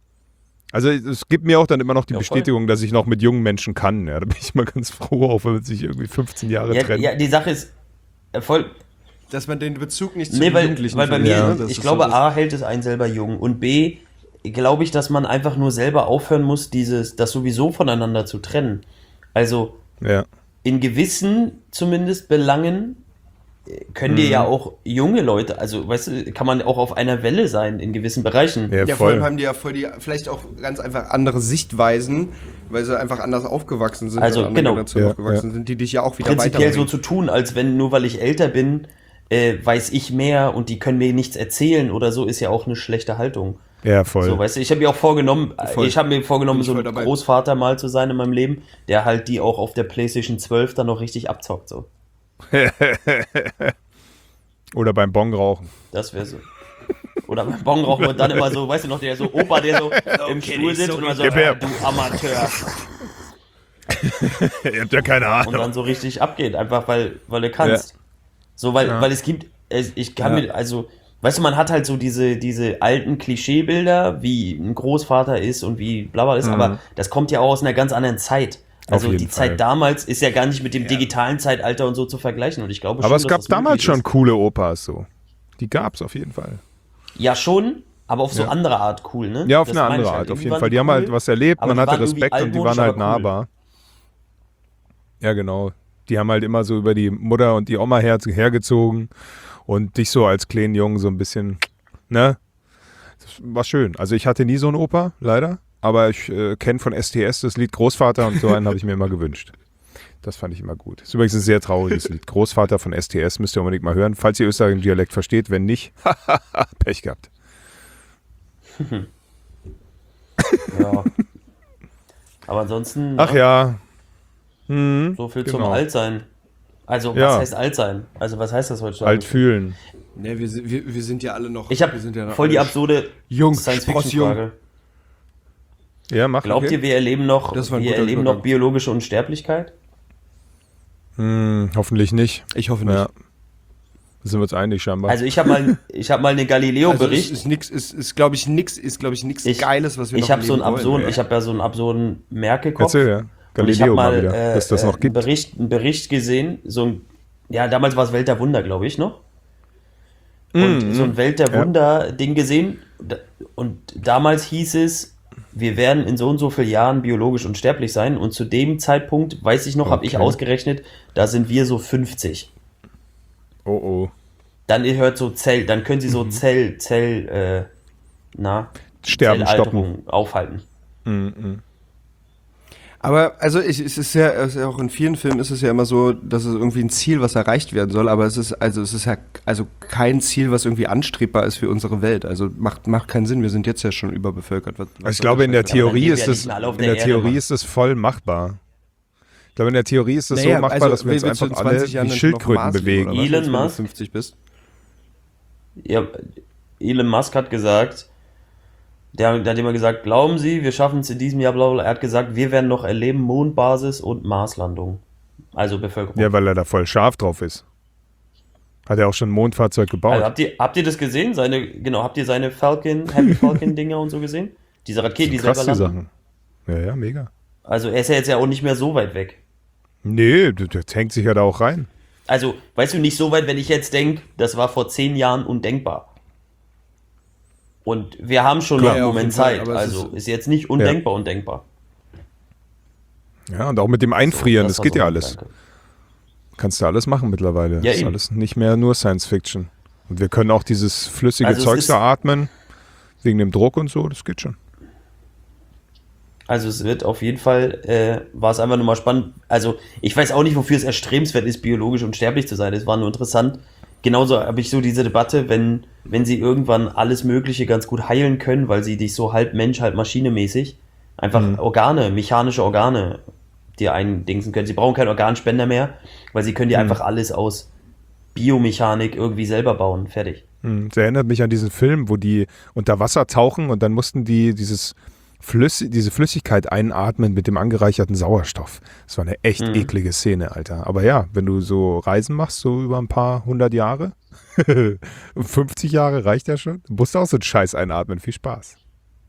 Also es gibt mir auch dann immer noch die Ja, voll. Bestätigung, dass ich noch mit jungen Menschen kann. Ja, da bin ich mal ganz froh, auch wenn man sich irgendwie fünfzehn Jahre Ja, trennt. ja, die Sache ist äh, voll. Dass man den Bezug nicht zu Nee, den weil, Jugendlichen weil bei verliert, mir, ne? Das ich ist glaube, so das- A, hält es einen selber jung und B, glaube ich, dass man einfach nur selber aufhören muss, dieses, das sowieso voneinander zu trennen. Also Ja. in gewissen zumindest Belangen äh, können dir ja auch junge Leute, also weißt du, kann man auch auf einer Welle sein in gewissen Bereichen. Ja, Ja, vor allem voll. haben die ja voll die, vielleicht auch ganz einfach andere Sichtweisen, weil sie einfach anders aufgewachsen sind, Also, oder andere genau. Generationen Ja, aufgewachsen sind, die dich ja auch wieder Prinzipiell so weiterbringen. zu tun, als wenn nur weil ich älter bin, äh, weiß ich mehr und die können mir nichts erzählen oder so, ist ja auch eine schlechte Haltung. Ja, voll. So, weißt du, ich habe mir auch vorgenommen, Voll. ich habe mir vorgenommen, Bin ich so voll ein dabei. Großvater mal zu sein in meinem Leben, der halt die auch auf der PlayStation zwölf dann noch richtig abzockt, so. Oder beim Bong rauchen. Das wäre so. Oder beim Bon rauchen und dann immer so, weißt du noch, der so Opa, der so im Stuhl sitzt und immer so, Gib her. ah, du Amateur. Ihr habt ja keine Und Ahnung. dann so richtig abgeht, einfach weil, weil du kannst. So, weil, Ja. weil es gibt, es, ich kann Ja. mir, also, weißt du, man hat halt so diese, diese alten Klischeebilder, wie ein Großvater ist und wie bla bla ist, aber das kommt ja auch aus einer ganz anderen Zeit. Also jeden die Fall. Zeit damals ist ja gar nicht mit dem digitalen Zeitalter und so zu vergleichen. Und ich glaube Aber schon, es dass gab das damals möglich schon ist. coole Opas so. Die gab's auf jeden Fall. Ja, schon, aber auf so Ja. andere Art cool, ne? Ja, auf Das eine meine andere ich halt. Art, auf Irgendwie jeden waren Fall. Die haben cool, halt was erlebt, aber man die hatte waren irgendwie Respekt und die waren altmodisch, halt aber cool. nahbar. Ja, genau. Die haben halt immer so über die Mutter und die Oma her, hergezogen und dich so als kleinen Jungen so ein bisschen, ne? Das war schön. Also ich hatte nie so einen Opa, leider. Aber ich äh, kenne von S T S das Lied Großvater und so einen habe ich mir immer gewünscht. Das fand ich immer gut. Ist übrigens ein sehr trauriges Lied. Großvater von S T S müsst ihr unbedingt mal hören, falls ihr österreichischen Dialekt versteht. Wenn nicht, Pech gehabt. Ja. Aber ansonsten, Ach ne, ja. Hm, so viel zum genau. Altsein. Also, was Ja. heißt Altsein? Also, was heißt das heutzutage? Alt fühlen. Ne, wir, sind- wir, wir sind ja alle noch. Ich habe wir sind ja noch voll die alle absurde jung, Science-Fiction-Frage. Ja, mach Glaubt okay. ihr, wir erleben noch, Das war ein wir guter erleben Übergang. noch biologische Unsterblichkeit? Hm, hoffentlich nicht. Ich hoffe nicht. Ja. Da sind wir uns einig scheinbar. Also, ich habe mal, ich habe mal eine Also Galileo-Bericht. ist, ist nix, ist, ist glaube ich nix, ist glaube ich nix Ich- Geiles, was wir ich noch habe so einen erleben absurden, wollen. ich habe ja so einen absurden Merkekopf. Erzähl, ja. Und ich Galileo habe mal, mal wieder, äh, dass das äh, noch einen, gibt. Bericht, einen Bericht gesehen, so ein, ja, damals war es Welt der Wunder, glaube ich, noch. Und Mhm. so ein Welt der Ja. Wunder-Ding gesehen, und damals hieß es, wir werden in so und so vielen Jahren biologisch unsterblich sein und zu dem Zeitpunkt, weiß ich noch, habe ich Okay. ausgerechnet, da sind wir so fünfzig. Oh oh. Dann hört so Zell, dann können sie so Mhm. Zell, Zell, äh, na, Sterben Zellalterung aufhalten. Mhm. Aber also ich, es ist ja, es ist ja auch in vielen Filmen ist es ja immer so, dass es irgendwie ein Ziel, was erreicht werden soll, aber es ist also es ist ja also kein Ziel, was irgendwie anstrebbar ist für unsere Welt. Also macht macht keinen Sinn. Wir sind jetzt ja schon überbevölkert. Was, was Also ich soll glaube, das in der heißen? Aber dann Theorie leben ist wir es nicht mehr alle auf in der der Erde, Theorie Mann. ist es voll machbar. Ich glaube, in der Theorie ist es Naja, so machbar, also, dass wir uns willst du in einfach alle zwanzig Jahren wie dann schon auf dem Schildkröten Mars leben, bewegen. oder was, Elon wenn du Musk? fünfzig bist? Ja, Elon Musk hat gesagt, der, der hat immer gesagt, glauben Sie, wir schaffen es in diesem Jahr, bla bla. Er hat gesagt, wir werden noch erleben Mondbasis und Marslandung. Also Bevölkerung. Ja, weil er da voll scharf drauf ist. Hat er auch schon ein Mondfahrzeug gebaut. Also habt ihr, habt ihr das gesehen? Seine, genau, habt ihr seine Falcon, Happy Falcon Dinger und so gesehen? Diese Rakete, die Krass, selber die landen. Sachen. Ja, ja, mega. Also er ist ja jetzt ja auch nicht mehr so weit weg. Nee, das, das hängt sich ja da auch rein. Also, weißt du, nicht so weit, wenn ich jetzt denke, das war vor zehn Jahren undenkbar. Und wir haben schon Klar, noch einen ja, auf Moment jeden Fall, Zeit. aber es Also ist- ist jetzt nicht undenkbar, undenkbar. Ja, und auch mit dem Einfrieren, das, war geht so ja mein alles. Gedanke. Kannst du alles machen mittlerweile. Ja, das ist eben. alles nicht mehr nur Science Fiction. Und wir können auch dieses flüssige Also es Zeugs ist- da atmen, wegen dem Druck und so, das geht schon. Also es wird auf jeden Fall, äh, war es einfach nur mal spannend. Also ich weiß auch nicht, wofür es erstrebenswert ist, biologisch unsterblich zu sein. Es war nur interessant. Genauso habe ich so diese Debatte, wenn, wenn sie irgendwann alles Mögliche ganz gut heilen können, weil sie dich so halb Mensch, halb Maschine mäßig, einfach Mhm. Organe, mechanische Organe dir eindingsen können. Sie brauchen keinen Organspender mehr, weil sie können dir Mhm. einfach alles aus Biomechanik irgendwie selber bauen. Fertig. Hm, das erinnert mich an diesen Film, wo die unter Wasser tauchen und dann mussten die dieses Flüss diese Flüssigkeit einatmen mit dem angereicherten Sauerstoff. Das war eine echt Mhm. eklige Szene, Alter. Aber ja, wenn du so Reisen machst, so über ein paar hundert Jahre, fünfzig Jahre reicht ja schon, du musst auch so einen Scheiß einatmen. Viel Spaß.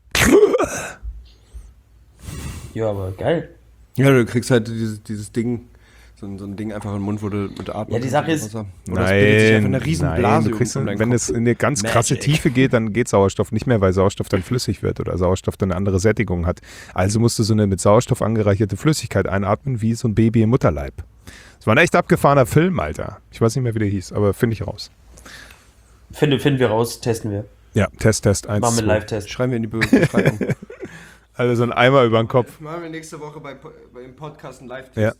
Ja, aber geil. Ja, du kriegst halt dieses, dieses Ding, so ein, so ein Ding einfach im Mund, wo du mit atmen Ja, die Sache ist- Oder es bildet sich einfach eine riesen nein, Blase du kriegst, um deinen wenn Kopf. es in eine ganz krasse Magic. Tiefe geht, dann geht Sauerstoff nicht mehr, weil Sauerstoff dann flüssig wird oder Sauerstoff dann eine andere Sättigung hat. Also musst du so eine mit Sauerstoff angereicherte Flüssigkeit einatmen, wie so ein Baby im Mutterleib. Das war ein echt abgefahrener Film, Alter. Ich weiß nicht mehr, wie der hieß, aber finde ich raus. Finde, finden wir raus, testen wir. Ja, Test, Test, eins, Machen wir einen zwei. Live-Test. Schreiben wir in die Be- Beschreibung. Also so ein Eimer über den Kopf. Machen wir nächste Woche bei, bei dem Podcast ein Live-Test. Ja.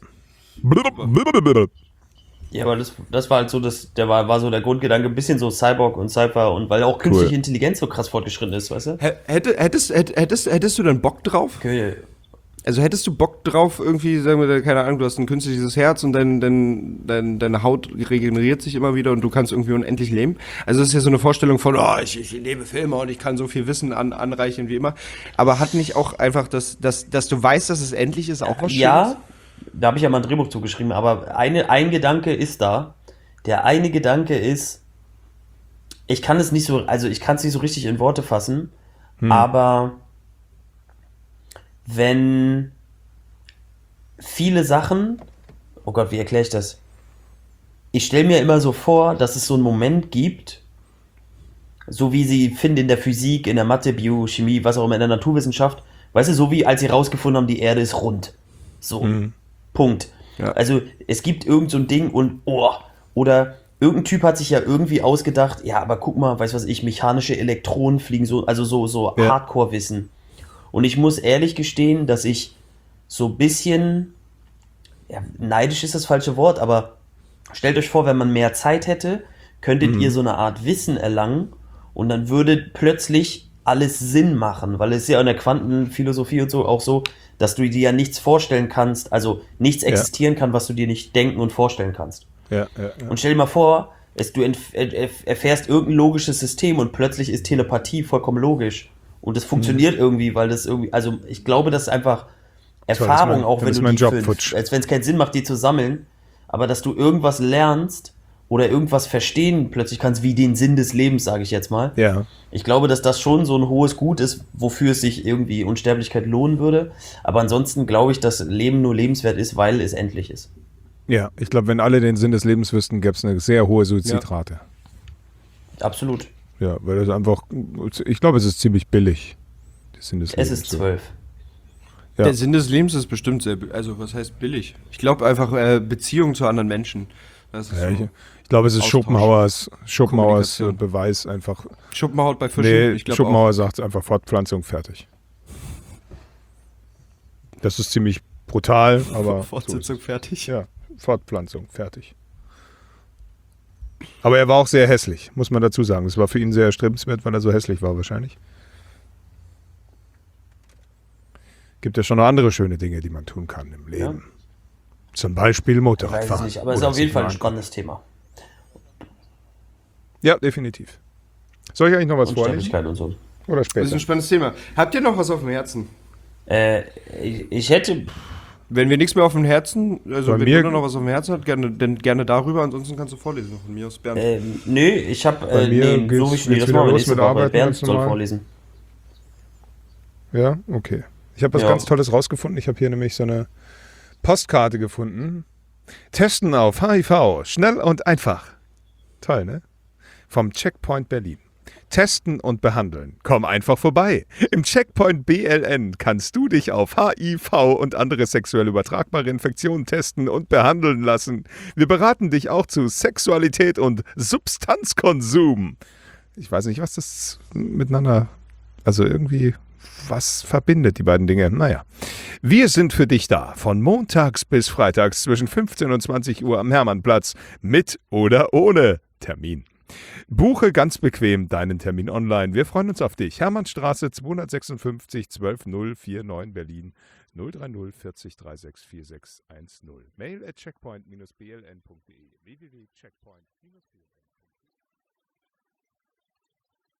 Ja, aber das, das war halt so, das, der war, war so der Grundgedanke, ein bisschen so Cyborg und Cypher und weil auch künstliche Cool. Intelligenz so krass fortgeschritten ist, weißt du? Hä- Hätte, hättest, hätt- hättest, hättest du denn Bock drauf? Okay. Also hättest du Bock drauf, irgendwie, sagen wir, keine Ahnung, du hast ein künstliches Herz und dein, dein, dein, deine Haut regeneriert sich immer wieder und du kannst irgendwie unendlich leben. Also das ist ja so eine Vorstellung von, oh, ich, ich lebe Filme und ich kann so viel Wissen an, anreichen wie immer. Aber hat nicht auch einfach, das, das, dass du weißt, dass es endlich ist, auch was Schönes? Ja, da habe ich ja mal ein Drehbuch zugeschrieben, aber eine, ein Gedanke ist da. Der eine Gedanke ist, ich kann es nicht so, also ich kann es nicht so richtig in Worte fassen, aber wenn viele Sachen, oh Gott, wie erkläre ich das? Ich stelle mir immer so vor, dass es so einen Moment gibt, so wie sie finden in der Physik, in der Mathe, Biochemie, was auch immer, in der Naturwissenschaft, weißt du, so wie als sie rausgefunden haben, die Erde ist rund. So, Punkt. Ja. Also es gibt irgend so ein Ding und, oh, oder irgendein Typ hat sich ja irgendwie ausgedacht, ja, aber guck mal, weißt du was ich, mechanische Elektronen fliegen so, also so, so Ja. Hardcore-Wissen. Und ich muss ehrlich gestehen, dass ich so ein bisschen, ja, neidisch ist das falsche Wort, aber stellt euch vor, wenn man mehr Zeit hätte, könntet ihr so eine Art Wissen erlangen und dann würde plötzlich alles Sinn machen, weil es ist ja in der Quantenphilosophie und so auch so, dass du dir ja nichts vorstellen kannst, also nichts existieren kann, was du dir nicht denken und vorstellen kannst. Ja, ja, ja. Und stell dir mal vor, es, du entf- erf- erfährst irgendein logisches System und plötzlich ist Telepathie vollkommen logisch. Und es funktioniert irgendwie, weil das irgendwie, also ich glaube, das ist einfach Erfahrung, mein- auch dann wenn ist du mein die Job für, futsch. als wenn es keinen Sinn macht, die zu sammeln, aber dass du irgendwas lernst oder irgendwas verstehen plötzlich kannst, wie den Sinn des Lebens, sage ich jetzt mal. Ja. Ich glaube, dass das schon so ein hohes Gut ist, wofür es sich irgendwie Unsterblichkeit lohnen würde. Aber ansonsten glaube ich, dass Leben nur lebenswert ist, weil es endlich ist. Ja, ich glaube, wenn alle den Sinn des Lebens wüssten, gäbe es eine sehr hohe Suizidrate. Absolut. Ja, weil das einfach, ich glaube, es ist ziemlich billig. Der Sinn des Es Lebens. ist zwölf. Ja. Der Sinn des Lebens ist bestimmt sehr, bi- also was heißt billig? Ich glaube einfach äh, Beziehung zu anderen Menschen. Das ist Ja, ich, so. ich glaube, es ist Austausch. Schopenhauers, Schopenhauers äh, Kommunikation. Beweis einfach. Schuppenhaut bei Fischen. Nee, ich glaube auch. Schopenhauer sagt einfach Fortpflanzung fertig. Das ist ziemlich brutal, aber. Fortsetzung so ist fertig. es. Ja, Fortpflanzung fertig. Aber er war auch sehr hässlich, muss man dazu sagen. Es war für ihn sehr erstrebenswert, weil er so hässlich war, wahrscheinlich. Gibt ja schon noch andere schöne Dinge, die man tun kann im Leben. Ja. Zum Beispiel Ich weiß es Motorradfahren. nicht, aber es ist Oder auf jeden sich Fall mal ein angucken. spannendes Thema. Ja, definitiv. Soll ich eigentlich noch was vorlesen? Unsterblichkeit und so. Oder Das ist später? ein spannendes Thema. Habt ihr noch was auf dem Herzen? Äh, ich, ich hätte. Wenn wir nichts mehr auf dem Herzen, also Bei wenn mir- du noch was auf dem Herzen hast, gerne, dann gerne darüber, ansonsten kannst du vorlesen von mir aus, Bernd. Ähm, nö, ich habe. Bei Äh, mir nee, geht's so wie ich nee, jetzt das wieder machen wir los nächste mit Woche. Arbeiten Bernd ganz soll normal. vorlesen. Ja, okay. Ich habe was Ja. ganz Tolles rausgefunden. Ich habe hier nämlich so eine Postkarte gefunden. Testen auf H I V. Schnell und einfach. Toll, ne? Vom Checkpoint Berlin. Testen und behandeln. Komm einfach vorbei. Im Checkpoint B L N kannst du dich auf H I V und andere sexuell übertragbare Infektionen testen und behandeln lassen. Wir beraten dich auch zu Sexualität und Substanzkonsum. Ich weiß nicht, was das miteinander, also irgendwie, was verbindet die beiden Dinge? Naja. Wir sind für dich da, von montags bis freitags zwischen fünfzehn und zwanzig Uhr am Hermannplatz, mit oder ohne Termin. Buche ganz bequem deinen Termin online. Wir freuen uns auf dich. Hermannstraße zweihundertsechsundfünfzig zwölf null neunundvierzig Berlin null drei null vierzig sechsunddreißig vierundsechzig10. Mail at checkpoint-bln.de www.checkpoint-bln